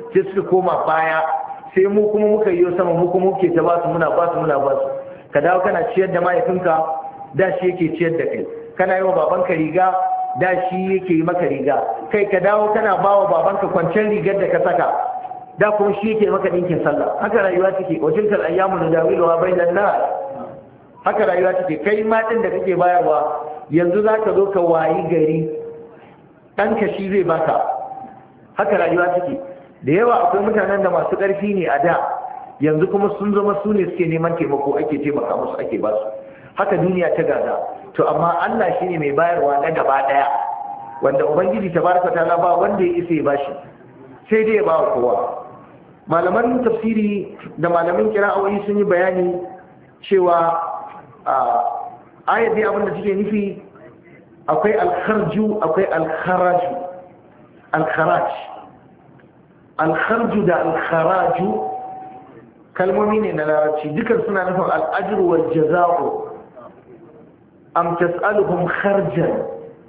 Speaker 1: sai suka koma baya, sai mu kuma muka yi sama, mu kuma muke ta basu muna basu muna basu. Ka dawo kana ciyar da mahaifinka, da shi yake ciyar da kai. Kana yi wa babanka riga, da shi yake yi maka riga. Kai ka dawo kana ba wa babanka kwanciyar rigar da ka saka, da kuma shi yake maka ɗinkin sallah. Haka rayuwa take, wa tilkal ayyamu nudawiluha bainan nas. Haka rayuwa take, kai ma ɗin da kake bayarwa yanzu za ka zo ka wayi gari ɗanka shi zai baka. Haka rayuwa take. Da yawa akwai mutanen da masu ƙarfi ne a da, yanzu kuma sun zama su ne suke neman taimako, ake taimaka musu, ake ba su. Haka duniya ta gada. To amma Allah shi ne mai bayarwa na gaba ɗaya, wanda Ubangiji tabaraka ta'ala ba wanda ya isa ya bashi, sai dai ya ba wa kowa. Malaman tafsiri da malamin kira'o'i sun yi bayani cewa ayat dai abin da take nufi akwai alkharju akwai alkharaju. Alkharaj alkharju da alkharaju kalmomi ne na larabci, dukan suna nufin al'ajru wal jaza'u. am tas'aluhum kharjan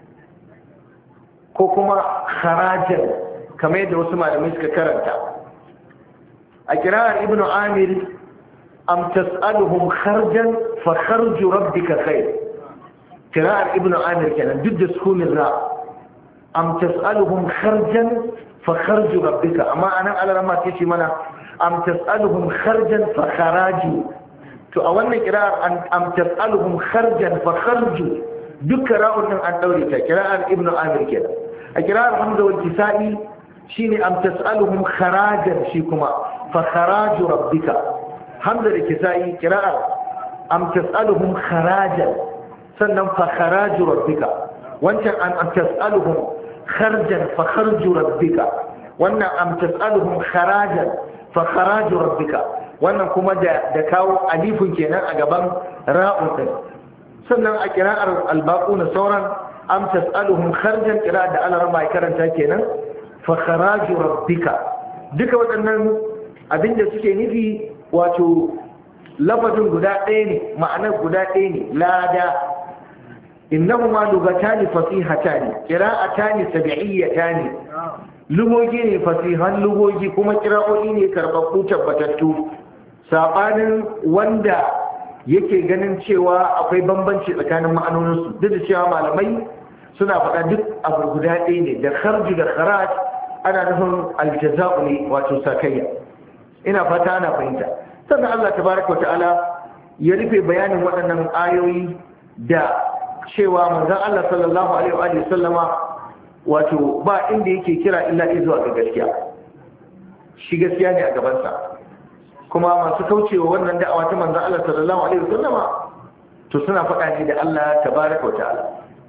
Speaker 1: ko kuma kharajan kamar yadda wasu malamai suka karanta. A kira'ar ibnu amir am tas'aluhum kharjan fa kharju rabbika khair. Kira'ar ibnu amir kenan duk da sukunin ra. Am tas'aluhum kharjan fa kharju rabbika, amma anan alarama ce mana am tas'aluhum kharjan fa kharaju. To a wannan kira'ar am tas'aluhum kharjan fa kharju duk kira'un nan an daure ta, kira'ar ibnu amir kenan. A kira'ar hamza wal kisa'i shine am tas'aluhum kharajan, shi kuma fa kharaju rabbika. Hamza da kisa'i kira'ar am tas'aluhum kharajan sannan fa kharaju rabbika. Wancan am tas'aluhum kharjan fa kharju rabbika, wannan am tas'aluhum kharajan fa kharaju rabbika, wannan kuma da da kawo alifun kenan a gaban ra'un din. Sannan a kira'ar albaquna sauran am tas'aluhum kharjan, kira da alarama ya karanta kenan fa kharaju rabbika. Duka waɗannan abinda suke nufi wato lafazin guda ɗaya ne, ma'anar guda ɗaya ne, lada. innahuma lugatani fasihatani qira'atani sab'iyyatani, lugogi ne fasihan lugogi kuma kira'o'i ne karɓaɓɓu tabbatattu, sabanin wanda yake ganin cewa akwai bambanci tsakanin ma'anoninsu. Duk da cewa malamai suna faɗa duk abu guda ɗaya ne, da kharju da kharaj ana nufin aljaza'u ne, wato sakayya. Ina fata ana fahimta. Sannan Allah tabaraka wa ta'ala ya rufe bayanin waɗannan ayoyi da cewa manzon Allah sallallahu alaihi wa sallama wato ba inda yake kira illa zuwa ga gaskiya, shi gaskiya ne a gabansa. Kuma masu kaucewa wannan da'awa ta manzon Allah sallallahu alaihi wa sallama to suna faɗa ne da Allah tabaraka wa ta'ala.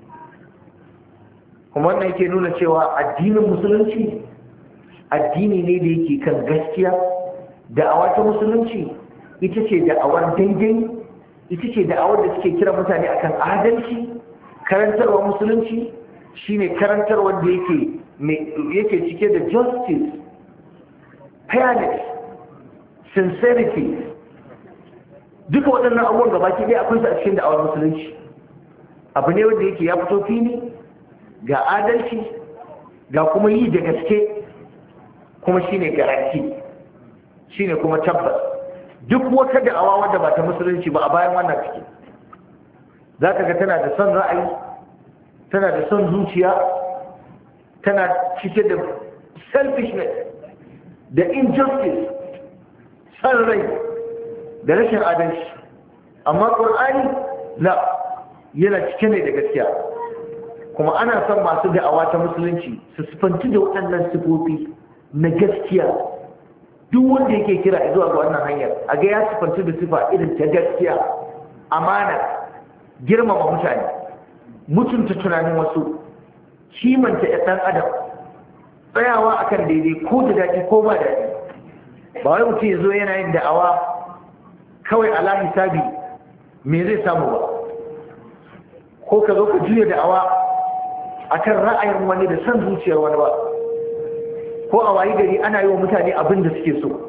Speaker 1: Kuma wannan yake nuna cewa addinin musulunci addini ne da yake kan gaskiya. Da'awa ta musulunci ita ce da'awar daidai, ita ce da'awar da suke kira mutane akan adalci. Karantarwa musulunci shine karantarwar da yake yake cike da justice, fairness, sincerity. Duka waɗannan abubuwan gabaki ɗaya akwai su a cikin da'awar musulunci. Abu ne wanda yake ya fito fili, ga adalci, ga kuma yi da gaske, kuma shine garanti, shine kuma tabbas. Duk wata da'awa wadda ba ta musulunci ba a bayan wannan ciki, za ka ga tana da son ra'ayi, tana da son zuciya, tana cike da selfishness da injustice, son rai da rashin adalci. Amma ƙur'ani la yana cike ne da gaskiya. Kuma ana son masu da'awa ta musulunci su sifanci da waɗannan sifofi na gaskiya. Duk wanda yake kira zuwa ga wannan hanyar a ga ya sifanci da sifa irin ta gaskiya, amana, girmama mutane, mutunta tunanin wasu, kimanta ɗan adam, tsayawa akan daidai ko da daɗi ko ba daɗi. Ba wai mutum ya zo yana yin da'awa kawai ala hisabi me zai samu ba, ko ka zo ka juya da'awa akan ra'ayin wani da son zuciyar wani ba, ko a wayi gari ana yi wa mutane abin da suke so.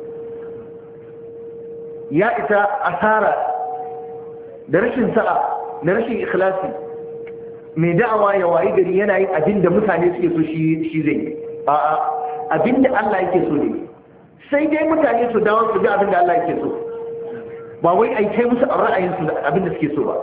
Speaker 1: Ya ita asara da rashin sa'a da rashin ikhlasi mai da'awa ya wayi gari yana yin abin da mutane suke so shi zai. A'a, abin da Allah yake so ne. sai dai mutane su dawo su bi abin da Allah yake so, ba wai a yi kai musu a ra'ayinsu abin da suke so ba.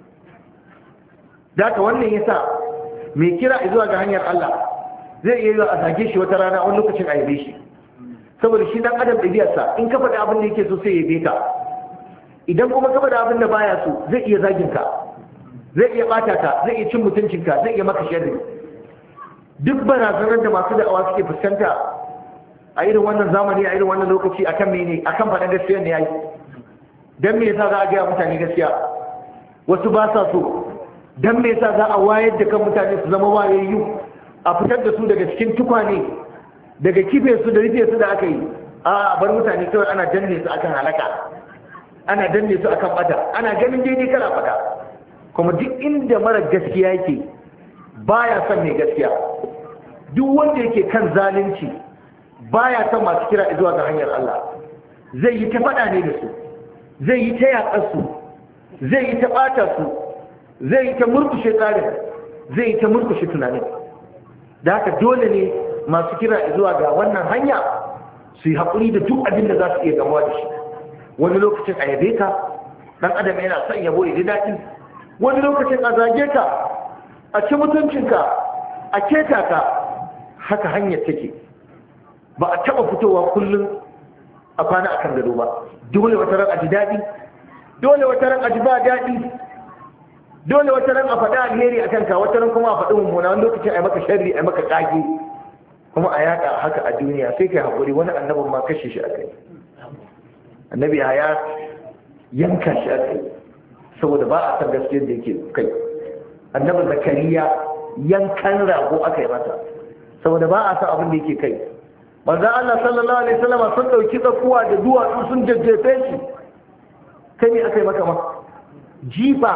Speaker 1: da haka wannan yasa mai kira zuwa ga hanyar Allah zai iya yi a zage shi wata rana wani lokacin a yabe shi, saboda shi dan adam ɗabi'arsa in ka faɗi abin da yake so sai ya yabe ka, idan kuma ka faɗi abin da baya so zai iya zagin ka, zai iya ɓata ka, zai iya cin mutuncinka, zai iya maka sharri. Duk barazanar da masu da'awa suke fuskanta a irin wannan zamani, a irin wannan lokaci akan mene, akan faɗin gaskiya ne yayi. Dan me yasa za a gaya mutane gaskiya? Wasu ba sa so. Dan me yasa za a wayar da kan mutane su zama wayayyu, a fitar da su daga cikin tukwane, daga kife su da rufe su da aka yi? A bar mutane kawai ana danne su akan halaka, ana danne su akan bata, ana ganin daidai kana faɗa. Kuma duk inda mara gaskiya yake baya son mai gaskiya. Duk wanda yake kan zalunci baya son masu kira zuwa ga hanyar Allah. Zai yi ta faɗa ne da su, zai yi ta yaƙar su, zai yi ta ɓata su, zai yi ta murkushe tsarin, zai yi ta murkushe tunanin. Da haka dole ne masu kira zuwa ga wannan hanya su yi haƙuri da duk abin da za su iya gamuwa da shi. Wani lokacin a yabe ka, ɗan adam yana son yabo ya ji daɗi. Wani lokacin a zage ka, a ci mutuncinka, a keta ka. Haka hanyar take. Ba a taɓa fitowa kullum a kwana akan gado ba. Dole wata ran a ji daɗi, dole wata ran a ji ba daɗi, dole wata ran a faɗi alheri a kanka, wata ran kuma a faɗi mummuna, wani lokacin a yi maka sharri, a yi maka ƙage, kuma a yaƙa haka a duniya. Sai kai haƙuri, wani annabin ma kashe shi a kai. Annabi ya yanka shi a kai saboda ba a san gaskiyar da yake kai. Annabi Zakariya yankan rago aka yi masa saboda ba a san abin da yake kai. Manzon Allah sallallahu alaihi wasallam sun dauki tsakuwa da duwatsu sun jajjefe shi. Kai ne aka yi maka ma jifa,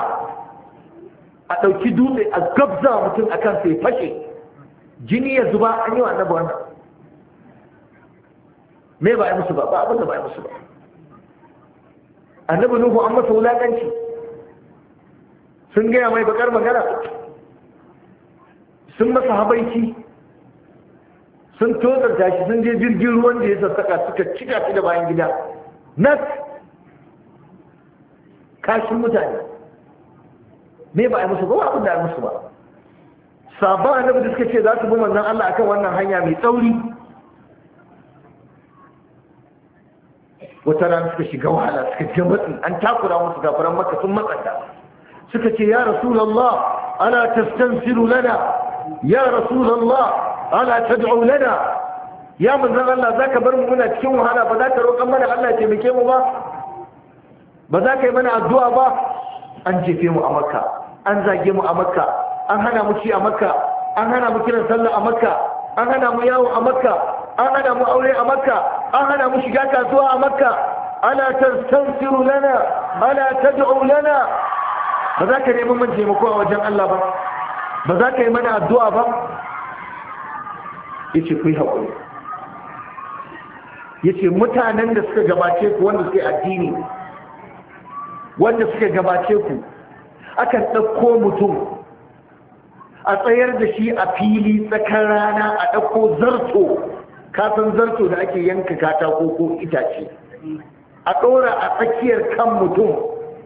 Speaker 1: a dauki dutse a gabza mutum akan sai fashe, jini ya zuba, an yi wa annabi wannan. Me ba yi musu ba, ba abin da ba yi musu ba. Annabi Nuhu an masa wulakanci, sun gaya mai bakar magana, sun masa habaici, sun tozarta shi, sun je jirgin ruwan da ya sassaka suka cika shi da bayan gida nas kashin mutane. Me ba a yi musu ba, abin da a yi musu ba. Sabon annabi da suka ce za su bi manzon Allah akan wannan hanya mai tsauri, wata rana suka shiga wahala, suka je matsi, an takura musu, gafaran Makka sun matsanta. Suka ce ya Rasulullah ala tastansiru lana, ya Rasulullah ala tad'u lana, ya manzon Allah zaka bar mu muna cikin wahala, ba za ka roƙan mana Allah ya taimake mu ba, ba za ka yi mana addu'a ba. An jefe mu a Makka, an zage mu a Makka, an hana mu ci a Makka, an hana mu kiran sallah a Makka, an hana mu yawo a Makka, an hana mu aure a Makka, an hana mu shiga kasuwa a Makka. Ala tastansiru lana, ala tad'u lana, ba za ka nemi mun taimako a wajen Allah ba, ba za ka yi mana addu'a ba. Yace ku yi haƙuri. Yace mutanen da suka gabace ku, wanda suka yi addini, wanda suka gabace ku, akan ɗauko mutum a tsayar da shi a fili tsakar rana, a ɗauko zarto, kasan zarto da ake yanka katako ko itace, a ɗora a tsakiyar kan mutum,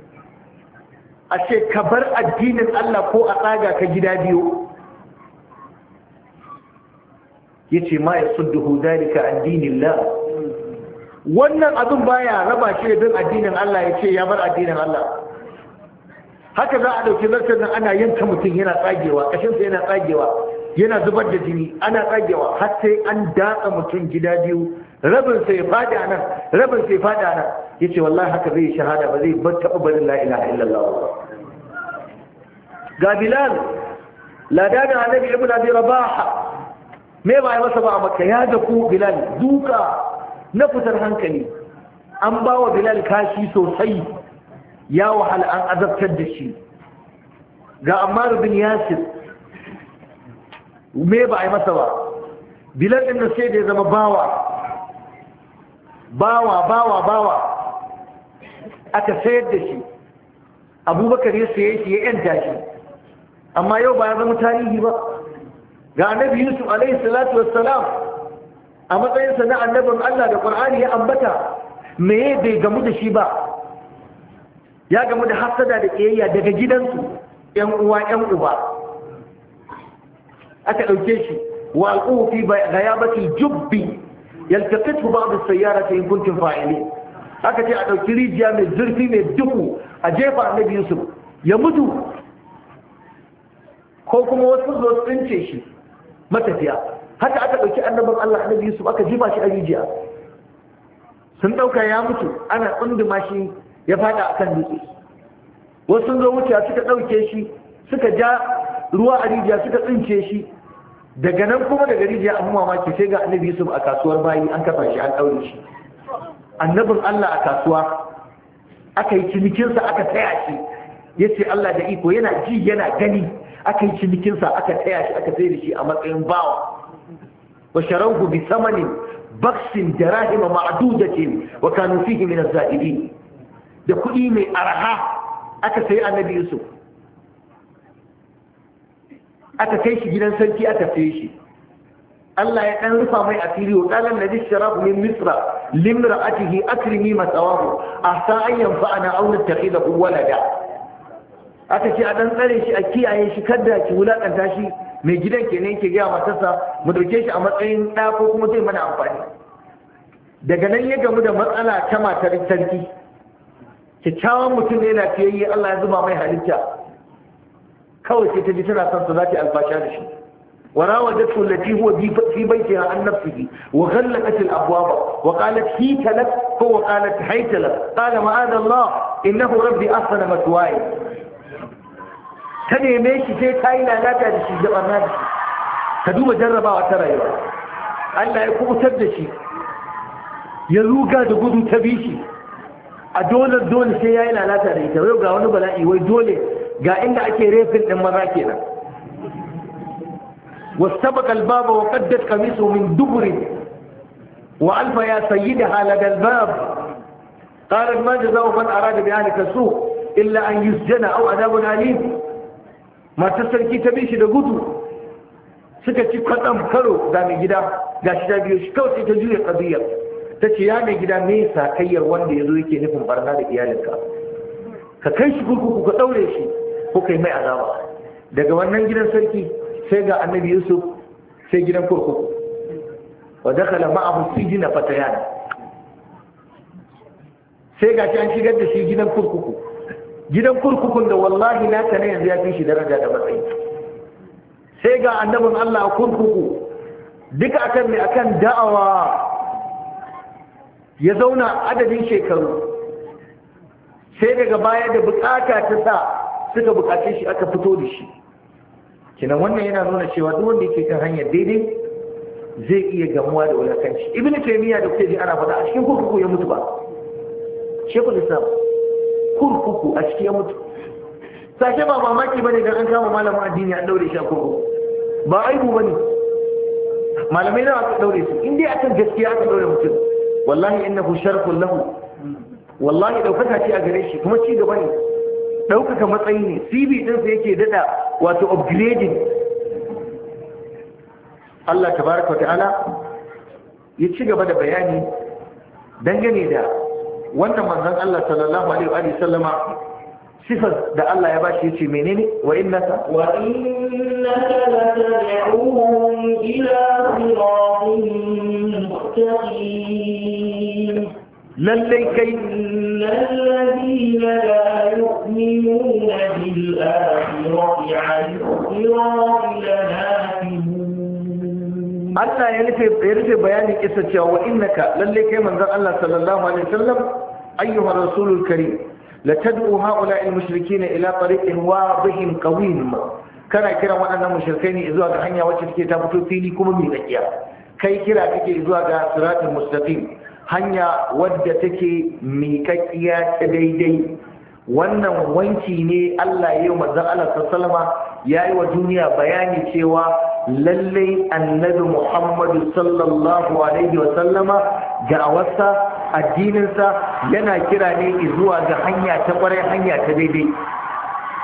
Speaker 1: a ce ka bar addinin Allah ko a tsaga ka gida biyu. Ya ce ma ya sudduhu dalika addinillah, wannan abin baya raba shi bin addinin Allah, ya ce ya bar addinin Allah. Haka za a ɗauki zartar nan ana yanka mutum, yana tsagewa, ƙashinsa yana tsagewa, yana zubar da jini, ana tsagewa, har sai an datsa mutum gida biyu, rabin sai fadi a nan, rabin sai fadi a nan. Ya ce wallahi haka zai shahada, ba zai taɓa barin la ilaha illallah. Ga Bilal, ladanin annabi ibn Abi Rabaha, me ba ya masa ba a Makka, ya da ku Bilal duka na fitar hankali. An ba wa Bilal kashi sosai, ya wahala, an azabtar da shi. Ga Ammar bin Yasir, me ba a yi masa ba. Bilal ɗin da sai da ya zama bawa bawa bawa bawa aka sayar da shi. Abubakar ya saye shi, ya yanta shi, amma yau ba ya zama tarihi ba. Ga annabi Yusuf alaihi salatu wassalam, a matsayinsa na annabin Allah da Qur'ani ya ambata meye bai gamu da shi ba, ya gamu da hasada da kiyayya daga gidansu yan uwa yan uba. aka dauke shi wa alquhu fi ghayabati jubbi yaltaqithu ba'd as-sayyarati in kuntum fa'ilin. aka ce a dauki rijiya mai zurfi mai duhu a jefa annabi Yusuf ya mutu, ko kuma wasu zo tsince shi matafiya. haka aka dauki annabin Allah annabi Yusuf aka jiba shi a rijiya, sun dauka ya mutu, ana tsunduma shi ya fada akan dutse. wasu sun zo wuce suka dauke shi suka ja ruwa a rijiya suka tsince shi. daga nan kuma daga rijiya an mamaki sai ga annabi Yusuf a kasuwar bayi an kafa shi an daure shi. annabin Allah a kasuwa aka yi cinikinsa aka taya shi, yace Allah da iko yana ji yana gani, aka yi cinikinsa aka taya shi aka sai da shi a matsayin bawa. wa sharawhu bi thamanin baksin darahim ma'dudatin wa kanu fihi min az-zahidin. da kuɗi mai araha aka sayi annabi Yusuf, aka kai shi gidan sarki aka saye shi. Allah ya dan rufa mai asiri wa qala alladhi sharahu min misra limra'atihi akrimi masawahu ahsa an yanfa'ana aw nattakhidahu walada. aka ce a dan tsare shi a kiyaye shi kada ki wulakanta shi. mai gidan kenan yake ga matarsa mu dauke shi a matsayin da ko kuma zai mana amfani. daga nan ya gamu da matsala ta matar sarki. kyakkyawan mutum ne lafiyayye, Allah ya zuba mai halitta, kawai sai ta ji tana son su za ta alfasha da shi. وراودته التي هو في بيتها عن نفسه وغلقت الأبواب وقالت هيت لك هو قالت حيت لك قال معاذ الله إنه ربي أحسن مثواي. تاني ماشي sai ta yi lalata da shi da barna da shi. ka duba jarrabawa ta rayuwa. Allah ya kubutar da shi, ya ruga da gudu ta bi shi, a dole dole sai ya yi lalata da ita. yau ga wani bala'i wai dole ga inda ake refin ɗin maza kenan. واستبق الباب وقدت قميصه من دبر وألف يا سيدها لدى الباب قالت ما جزاء من أراد بأهلك سوء إلا أن يسجن أو عذاب أليم. ما تسلكي تبيش da gudu suka ci kwaɗan karo ga mai gida ga shi da biyu shi kawai sai ta juya ƙabiyar ta ce ya mai gida me yasa kayyar wanda ya zo yake nufin barna da iyalinka, ka kai shi kurkuku ka ɗaure shi ko kai mai azaba. daga wannan gidan sarki sai ga annabi Yusuf sai gidan kurkuku. wa dakhala ma'ahu sijina fatayan, sai ga shi an shigar da shi gidan kurkuku. gidan kurkukun da wallahi na ta ne yanzu ya fi shi daraja da matsayi. sai ga annabin Allah a kurkuku duka akan mai akan da'awa ya zauna adadin shekaru. sai daga baya da bukata ta sa suka bukace shi aka fito da shi. kinan wannan yana nuna cewa duk wanda yake kan hanyar daidai zai iya gamuwa da wulakanci. ibn taymiya da kuke ji ana faɗa a cikin kurkuku ya mutu ba. shekul islam kurkuku a cikin ya mutu. sashe ba mamaki bane dan an kama malamin addini an daure shi a kurkuku, ba aibu bane. malamai nawa aka daure su in dai akan gaskiya aka daure mutum, wallahi innahu sharafun lahu, wallahi daukaka ce a gare shi kuma ci gaba ne, daukaka matsayi ne. C V ɗinsa yake dada wato upgrading. Allah tabaraka wa ta'ala ya ci gaba da bayani dangane da wannan manzon Allah sallallahu alaihi wa sallama, sifar da Allah ya bashi yace menene wa innaka
Speaker 2: wa innaka latad'uhum ila siratin mustaqim.
Speaker 1: lallai kai
Speaker 2: alladhina la yu'minuna bil akhirati 'an siratin lanahum.
Speaker 1: Allah ya rufe ya rufe bayanin kisa cewa wa innaka lallai kai manzon Allah sallallahu alaihi wasallam ayyuha rasulul karim la tad'u ha'ula'i al-mushrikeena ila tariqin wadihin qawim. kana kira waɗannan mushrikai ne zuwa ga hanya wacce take ta fito fili kuma mai tsakiya. kai kira kake zuwa ga siratul mustaqim, hanya wadda take miƙaƙiya ta daidai. wannan wanki ne Allah ya yi wa manzon Allah sallallahu ya yi wa duniya bayani cewa lallai annabi Muhammadu sallallahu alaihi wa sallama da'awarsa addininsa yana kira ne zuwa ga hanya ta ƙwarai, hanya ta daidai.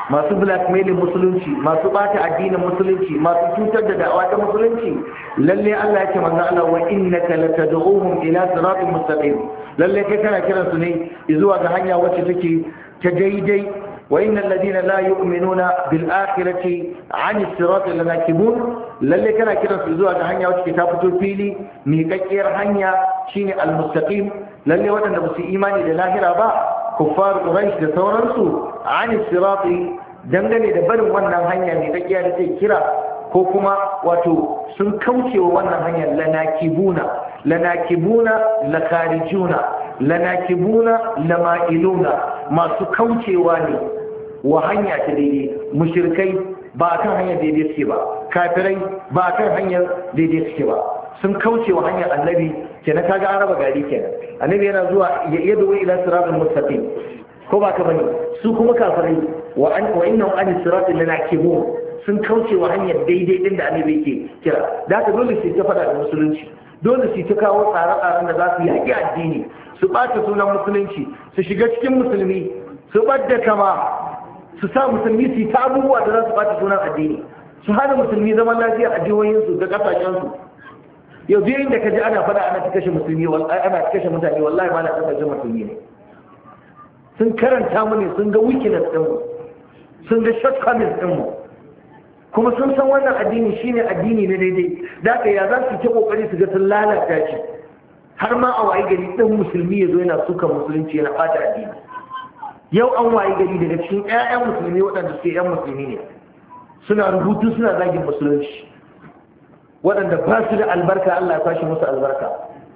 Speaker 1: masu blackmailing musulunci, masu bata addinin musulunci, masu cutar da da'awa ta musulunci, lalle Allah yake manzo Allah wa innaka latad'uhum ila siratin mustaqim, lalle kai kana kiran su ne zuwa ga hanya wacce take ta daidai. wa innal ladina la yu'minuna bil akhirati 'ani sirati lanakibun, lalle kana kiran su zuwa ga hanya wacce ta fito fili miƙaƙƙiyar hanya shine al mustaqim. lalle waɗanda ba su imani da lahira ba, kuffar quraish da sauransu, 'ani sirati, dangane da barin wannan hanya miƙaƙƙiya da take kira ko kuma wato sun kaucewa wannan hanyar lanakibuna lanakibuna lakarijuna lanakibuna lama'iluna, masu kaucewa ne wa hanya ta daidai. Mushrikai ba kan hanyar daidai suke ba, kafirai ba kan hanyar daidai suke ba, sun kaucewa hanyar annabi. kenan kaga an raba gari kenan. Annabi yana zuwa ya yadu ila siratal mustaqim, ko ba ka bane? Su kuma kafirai wa an wa innahum an siratal lanakibun, sun kaucewa hanyar daidai din da annabi yake kira. Da haka dole sai ta fada da musulunci, dole su ta kawo tsare-tsaren da za su yaƙi addini, su ɓata sunan musulunci, su shiga cikin musulmi, su ɓadda kama, su sa musulmi su ta abubuwa da za su ɓata sunan addini, su hana musulmi zaman lafiya a jihohinsu da ƙasashensu. Yau biyu inda ka ji ana faɗa ana ta kashe musulmi, ana ta kashe mutane, wallahi ma na kasashen musulmi ne. Sun karanta mu ne, sun ga weakness ɗinmu, sun ga shortcomings ɗinmu, kuma sun san wannan addini shine addini na daidai. Da haka ya za su ta kokari su ga sun lalata shi, har ma a wayi gari ɗan musulmi ya zo yana suka musulunci, yana ɓata addini. Yau an wayi gari daga cikin ƴaƴan musulmi waɗanda suke ƴan musulmi ne, suna rubutu suna zagin musulunci, waɗanda ba su da albarka, Allah ya kwashe musu albarka.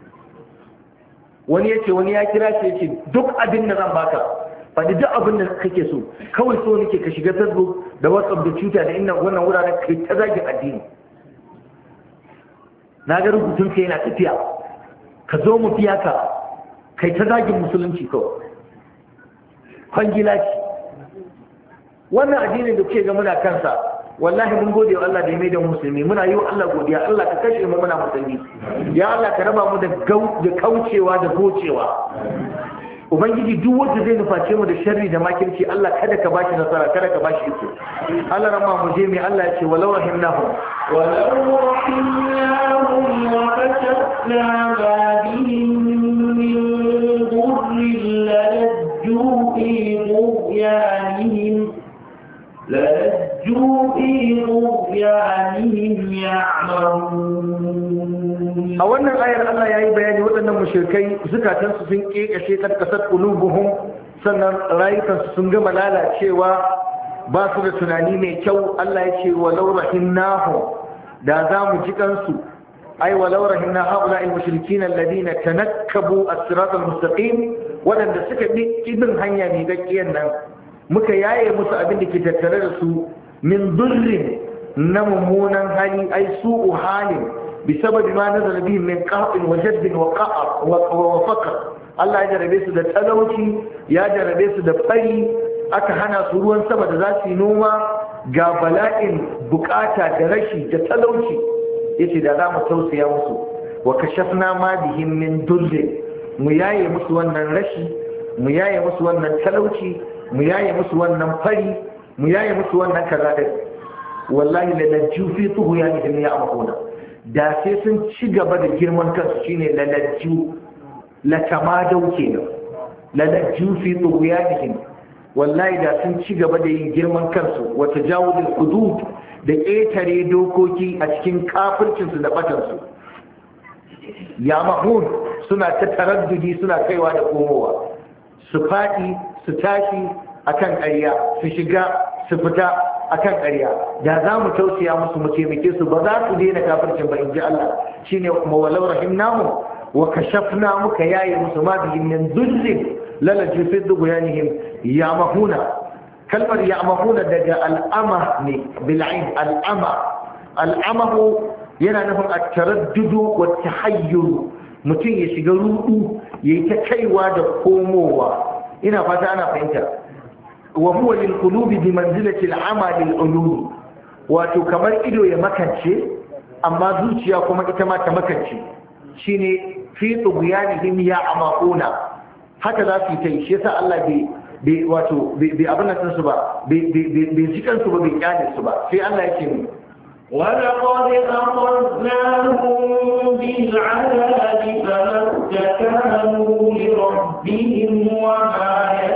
Speaker 1: Wani ya ce wani ya kira shi ya ce duk abin da zan baka faɗi duk abin da kake so, kawai so nake ka shiga Facebook da WhatsApp da Twitter da inna wannan wuraren kai ta zagin addini. Na ga rubutun ka yana tafiya, ka zo mu fiya ka kai ta zagin musulunci kawai. Kwangila ce wannan addinin da kuke ga muna kansa, wallahi mun gode wa Allah da ya mai da musulmi, muna yi wa Allah godiya. Allah ka kashe mu muna musulmi, ya Allah ka raba mu da kaucewa da gocewa. Ubangiji duk wanda zai nuface mu da sharri da makirci, Allah kada ka bashi nasara, kada ka bashi iko. Allah rama mu je mai Allah ya ce walau rahimnahum
Speaker 2: walau rahimnahum wa kashafna ma bihim min dhurrin lalajju fi tughyanihim lalajju fi tughyanihim ya'malun.
Speaker 1: A wannan ayar Allah ya yi bayani waɗannan mushrikai zukatansu sun ƙeƙashe ƙarƙasar ƙulubuhum, sannan rayukansu sun gama lalacewa, ba su da tunani mai kyau. Allah ya ce walau rahimnahu, da za mu ji kansu, ai walau rahimna haula al-mushrikin alladhina tanakkabu as-sirat al-mustaqim, waɗanda suka bi ibn hanya mai gaskiyan nan, muka yaye musu abin da ke tattare da su min durrin na mummunan hali, ai su'u halin بسبب ما نزل بهم من قهط وجد وقعر وفقر. Allah ya jarabe su da talauci, ya jarabe su da fari, aka hana su ruwan sama da za su yi noma, ga bala'in bukata da rashi da talauci. Yace da za mu tausaya musu, wa kashafna ma bihim min durri, mu yaye musu wannan rashi, mu yaye musu wannan talauci, mu yaye musu wannan fari, mu yaye musu wannan kaza din. Wallahi la najju fi tughyanihim ya'mahuna, da sai sun ci gaba da girman kansu, shine lalajju la tamadau kenan, lalajju fi tughyanihim, wallahi da sun ci gaba da yin girman kansu, wa tajawuzul hudud, da ƙetare dokoki a cikin kafircin su da batan su. Ya mahun, suna ta taraddudi, suna kaiwa da komowa, su faɗi su tashi akan ƙarya, su shiga su fita akan ƙarya. Da za mu tausaya musu mu taimake su, ba za su daina kafircin ba, in ji Allah. Shine kuma walau rahimnahu wa kashafna, muka yaye musu ma bihim min dhulli lalaju fi dughyanihim ya'mahuna. Kalmar ya'mahuna daga al'ama ne, bil ain, al'ama. Al'amahu yana nufin at-taraddudu wa tahayyur, mutum ya shiga rudu, yayi ta kaiwa da komowa. Ina fata ana fahimta. wa huwa lil qulubi bi manzilati al ama lil ulum, wato kamar ido ya makance amma zuciya kuma ita ma ta makance, shine fi tughyanihim ya amaquna. Haka za su yi ta yi, shi yasa Allah bai bai wato bai abin nan su ba bai ji kansu ba bai kyale su ba sai Allah yake mu
Speaker 2: ولقد أخذناهم بالعذاب فما استكانوا لربهم وما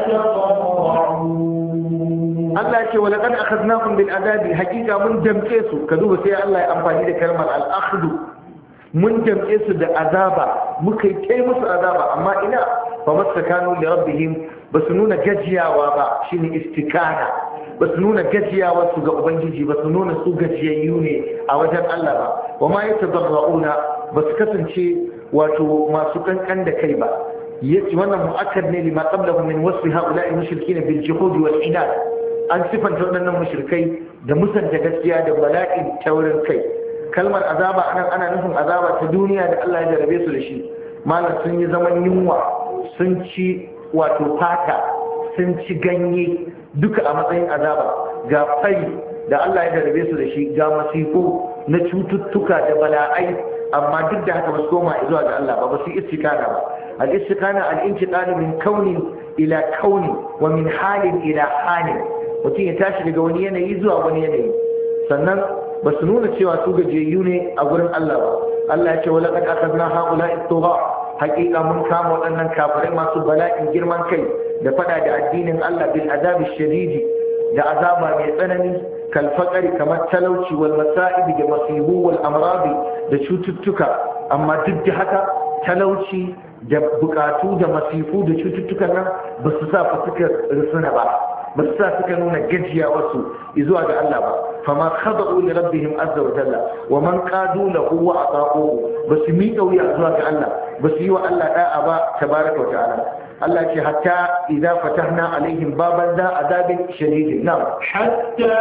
Speaker 2: يتضرعون
Speaker 1: الله يقول ولقد أخذناهم بالعذاب حقيقة من جمكيسو كذوب سي الله أمفاني دي كلمة الأخذ من جمكيسو دي عذابا مكي كيمس عذابا أما إنا فما استكانوا لربهم بس نونا ججيا وابا شيني استكانا ba su nuna gajiyawarsu ga Ubangiji ba su nuna su gajiyayyu ne a wajen Allah ba wa ma ya tazarra'una ba su kasance wato masu kankan da kai ba yace wannan mu'akkad ne lima qablahu min wasfi ha'ula'i mushrikin bil juhud wal inad an sifanta waɗannan mushrikai da musanta gaskiya da bala'in taurin kai kalmar azaba anan ana nufin azaba ta duniya da Allah ya jarabe su da shi malam sun yi zaman yunwa sun ci wato fata sun ci ganye duka a matsayin azaba ga fari da Allah ya jarabe su da shi ga masifu na cututtuka da bala'ai amma duk da haka ba su koma zuwa ga Allah ba ba su istikana ba al-istikana al-intiqal min kaunin ila kauni wa min halin ila halin mutum ya tashi daga wani yanayi zuwa wani yanayi sannan ba su nuna cewa su gajiyayyu ne a gurin Allah ba Allah ya ce wala qad akhadna haula'i tugha haqiqa mun kama waɗannan kafirai masu bala'in girman kai da fada da addinin Allah bil azabi shadidi da azaba mai tsanani kal faqari kamar talauci wal masa'ib da masibu wal amradi da cututtuka amma duk da haka talauci da bukatu da masifu da cututtukan nan ba su sa fa suka rusuna ba ba su sa suka nuna gajiya wasu zuwa ga Allah ba fama khada'u li rabbihim azza wa jalla wa man qadu lahu wa ata'uhu ba su miƙa wuya zuwa ga Allah ba su yi wa Allah da'a ba tabaraka wa ta'ala Allah ce hatta idza fatahna alaihim baban da azabin shadid na'am
Speaker 2: hatta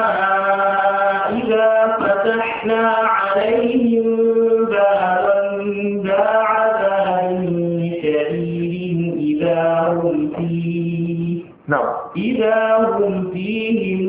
Speaker 2: idza fatahna alaihim baban da azabin shadid idza hum fihi
Speaker 1: na'am
Speaker 2: idza hum fihi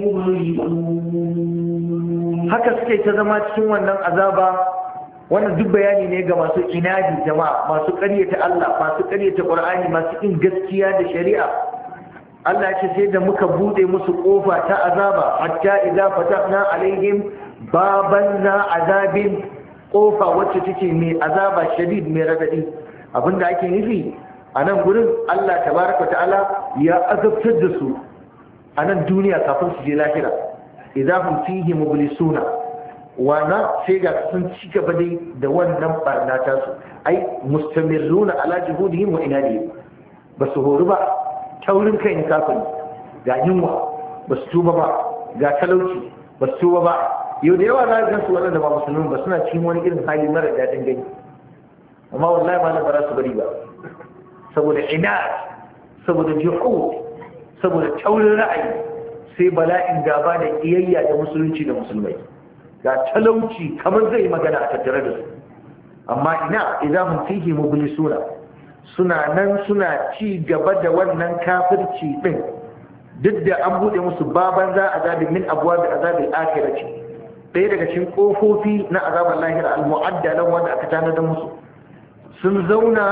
Speaker 2: mublisun
Speaker 1: haka suke ta zama cikin wannan azaba. Wannan duk bayani ne ga masu inadi jama'a, masu ƙaryata Allah, masu ƙaryata Qur'ani, masu kin gaskiya da shari'a. Allah ya ce sai da muka bude musu kofa ta azaba hatta idza fatahna alaihim baban na azabin, kofa wacce take mai azaba shadid mai radadi. Abinda ake nufi a nan gurin Allah tabaraka ta'ala ya azabtar da su a nan duniya kafin su je lahira. Idza hum fihi mublisuna, wana sai ga sun ci gaba dai da wannan barna ta su, ai mustamirruna ala juhudihim wa inadihim, ba su horu ba, taurin kai ne kafin, ga yunwa ba su tuba ba, ga talauci ba su tuba ba. Yau da yawa za a gansu waɗanda ba musulmi ba suna cikin wani irin hali mara daɗin gani, amma wallahi ma ba za su bari ba, saboda inad, saboda juhud, saboda taurin ra'ayi, sai bala'in gaba da iyayya da musulunci da musulmai. Ga talauci kamar zai magana a tattare da su, amma ina idan mun fihi mublisuna, suna nan suna ci gaba da wannan kafirci din, duk da an bude musu baban za azabin min abwab azabil akhirati, ɗaya daga cikin kofofi na azabar lahira al-mu'addalan wanda aka tanadar musu. Sun zauna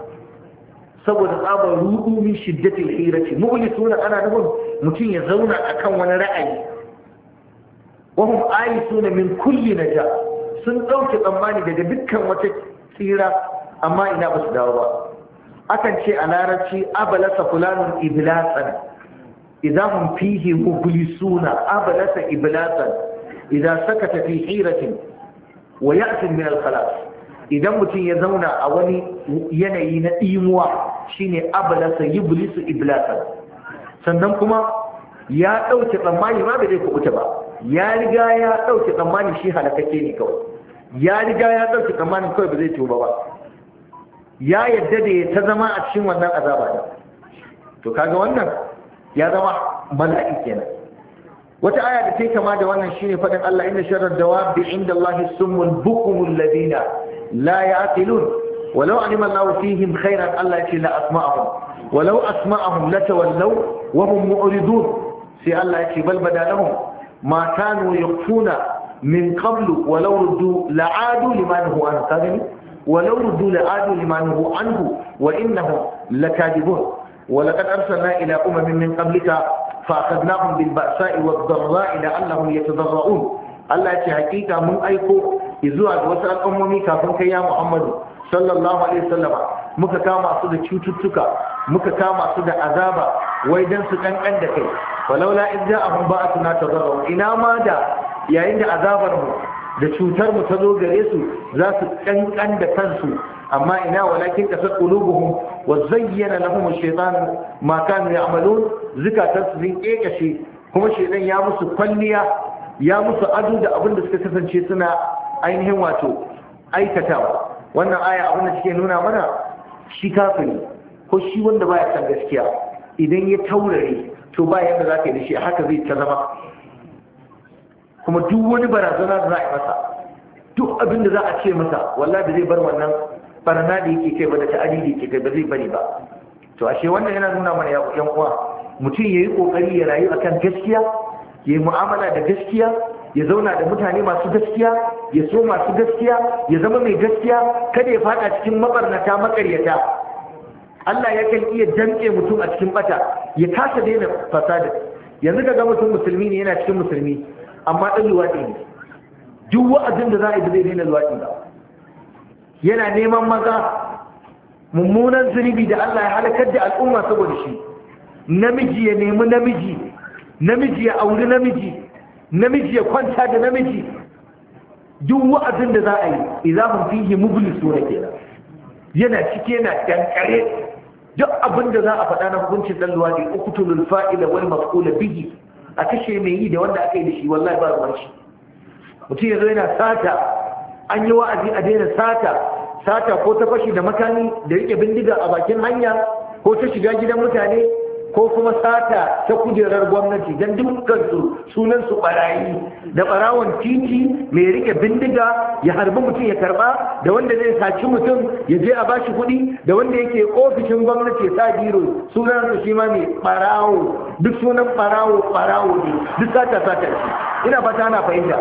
Speaker 1: saboda tsabar rudu min shiddatil hirati. Mublisuna ana nufin mutum ya zauna akan wani ra'ayi, wahum aisuna min kulli naja, sun dauke tsammani daga dukkan wata tsira, amma ina ba su dawo ba. Akan ce a larabci abalasa fulanun iblasan, idan hum fihi mublisuna, abalasa iblasan idan sakata fi hiratin wa ya'tin min al-khalas. Idan mutum ya zauna a wani yanayi na dimuwa shine abalasa yublisu iblasan, sannan kuma ya dauke tsammani ma bai kubuta ba, ya riga ya ɗauke tsammani shi halakake ne kawai, ya riga ya ɗauke tsammanin kawai ba zai tuba ba, ya yadda da ya ta zama a cikin wannan azaba ne. To kaga wannan ya zama bala'i kenan. Wata aya da take kama da wannan shine faɗin Allah, inna sharrar dawabi inda Allah summul bukumul ladina la ya'qilun walau alima Allah fihim khairan Allah yace la asma'ahum walau asma'ahum latawallaw wa hum mu'ridun. Sai Allah yace bal badalahum ما كانوا يخفون من قبل ولو ردوا لعادوا لما نهوا عنه، ولو ردوا لعادوا لما نهوا عنه وإنهم لكاذبون. ولقد أرسلنا إلى أمم من قبلك فأخذناهم بالبأساء والضراء لعلهم يتضرعون الله يتي حقيقة من أيكو إذوا وسأل أممي كافن يا محمد صلى الله عليه وسلم muka kama su da cututtuka muka kama su da azaba wai dan su kankan da kai walaula in ja'ahum ba'athuna tadarru ina ma da yayin da azabar mu da cutar mu ta zo gare su za su kankan da kansu amma ina walakin kasat qulubuhum wa zayyana lahum ash-shaytan ma kanu ya'malun zikatan su din kekashe kuma shaytan ya musu kwalliya ya musu ado da abin da suka kasance suna ainihin wato aikatawa. Wannan aya abin da take nuna mana shi kafiri ko shi wanda baya san gaskiya idan ya taurare to ba yanda za ka yi da shi haka zai ta zama, kuma duk wani barazana da za a yi masa duk abin da za a ce masa wallahi da zai bar wannan barna da yake kai ba da ta'adi da yake kai ba zai bari ba. To ashe wannan yana nuna mana yan uwa mutum yayi kokari ya rayu akan gaskiya, yayi mu'amala da gaskiya, ya zauna da mutane masu gaskiya, ya so masu gaskiya, ya zama mai gaskiya, kada ya fada cikin mabarnata makaryata. Allah yakan iya danke mutum a cikin bata ya kasa daina fasada. Yanzu kaga mutum musulmi ne yana cikin musulmi amma dan luwadi ne, duk wa'azin da za a yi zai daina luwadi ba, yana neman maza, mummunan zunubi da Allah ya halakar da al'umma saboda shi. Namiji ya nemi namiji, namiji ya auri namiji, namiji ya kwanta da namiji, duk wa'azin da za a yi idahum fihi mublisuna kenan, yana cike yana dankare. Duk abin da za a faɗa na hukuncin dan luwadi uqtulul fa'ila wal maf'ula bihi, a kashe mai yi da wanda aka yi da shi wallahi ba ruwan shi. Mutum yazo yana sata, an yi wa'azi a daina sata, sata ko ta fashi da makami da rike bindiga a bakin hanya ko ta shiga gidan mutane ko kuma sata ta kujerar gwamnati, don dukkansu sunan su barayi. Da barawon titi mai rike bindiga ya harbi mutum ya karba, da wanda zai saci mutum ya je a bashi kuɗi, da wanda yake ofishin gwamnati ya sa biro sunan su shi ma mai barawo. Duk sunan barawo barawo ne, duk sata sata ce. Ina fata ana fahimta.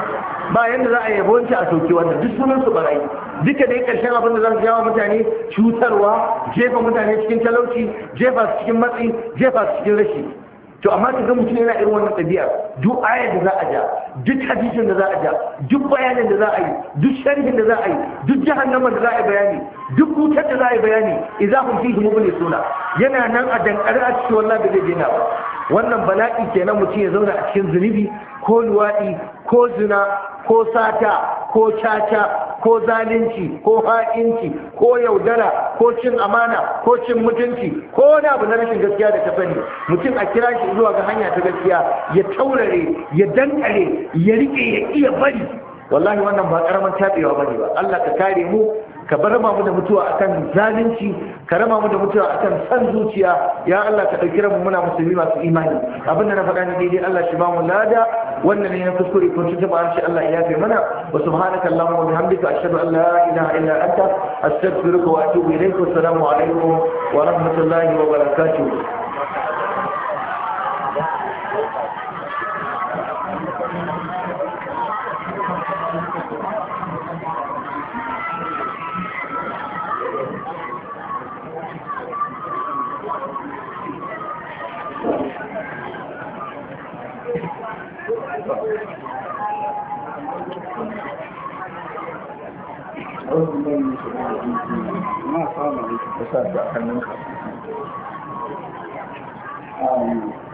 Speaker 1: Ba yanda za a yabo wancan a sauki wannan, duk sunan su barayi. Duka dai karshen abin da za su jawo mutane cutarwa, jefa mutane cikin talauci, jefa su cikin matsi, jefa su cikin rashi. To amma ka ga mutum yana irin wannan ɗabi'a, duk ayar da za a ja, duk hadisin da za a ja, duk bayanin da za a yi, duk sharhin da za a yi, duk jahannama da za a yi bayani, duk wutar da za a yi bayani, idza hum fihi mublisuna, yana nan a dankare a cikin wallahi da zai daina ba. Wannan bala'i kenan mutum ya zauna a cikin zunubi ko luwaɗi ko zina ko sata ko caca ko zalunci ko ha'inci ko yaudara ko cin amana ko cin mutunci ko wani abu na rashin gaskiya da ta sani, mutum a kira shi zuwa ga hanya ta gaskiya ya taurare ya dankare ya rike ya iya bari. Wallahi wannan ba karaman tabewa bane ba. Allah ka kare mu, ka bar mu da mutuwa akan zalunci, ka rama mu da mutuwa akan san zuciya. Ya Allah ka dauki mu muna musulmi masu imani. Abinda na faɗa ni daidai Allah shi ba mu lada, wannan ne na kuskure ko tuba harshe Allah ya yafe mana. Wa subhanaka allahumma wa bihamdika ashhadu an la ilaha illa anta astaghfiruka wa atubu ilayk. Assalamu alaikum wa rahmatullahi wa barakatuh.
Speaker 3: Um,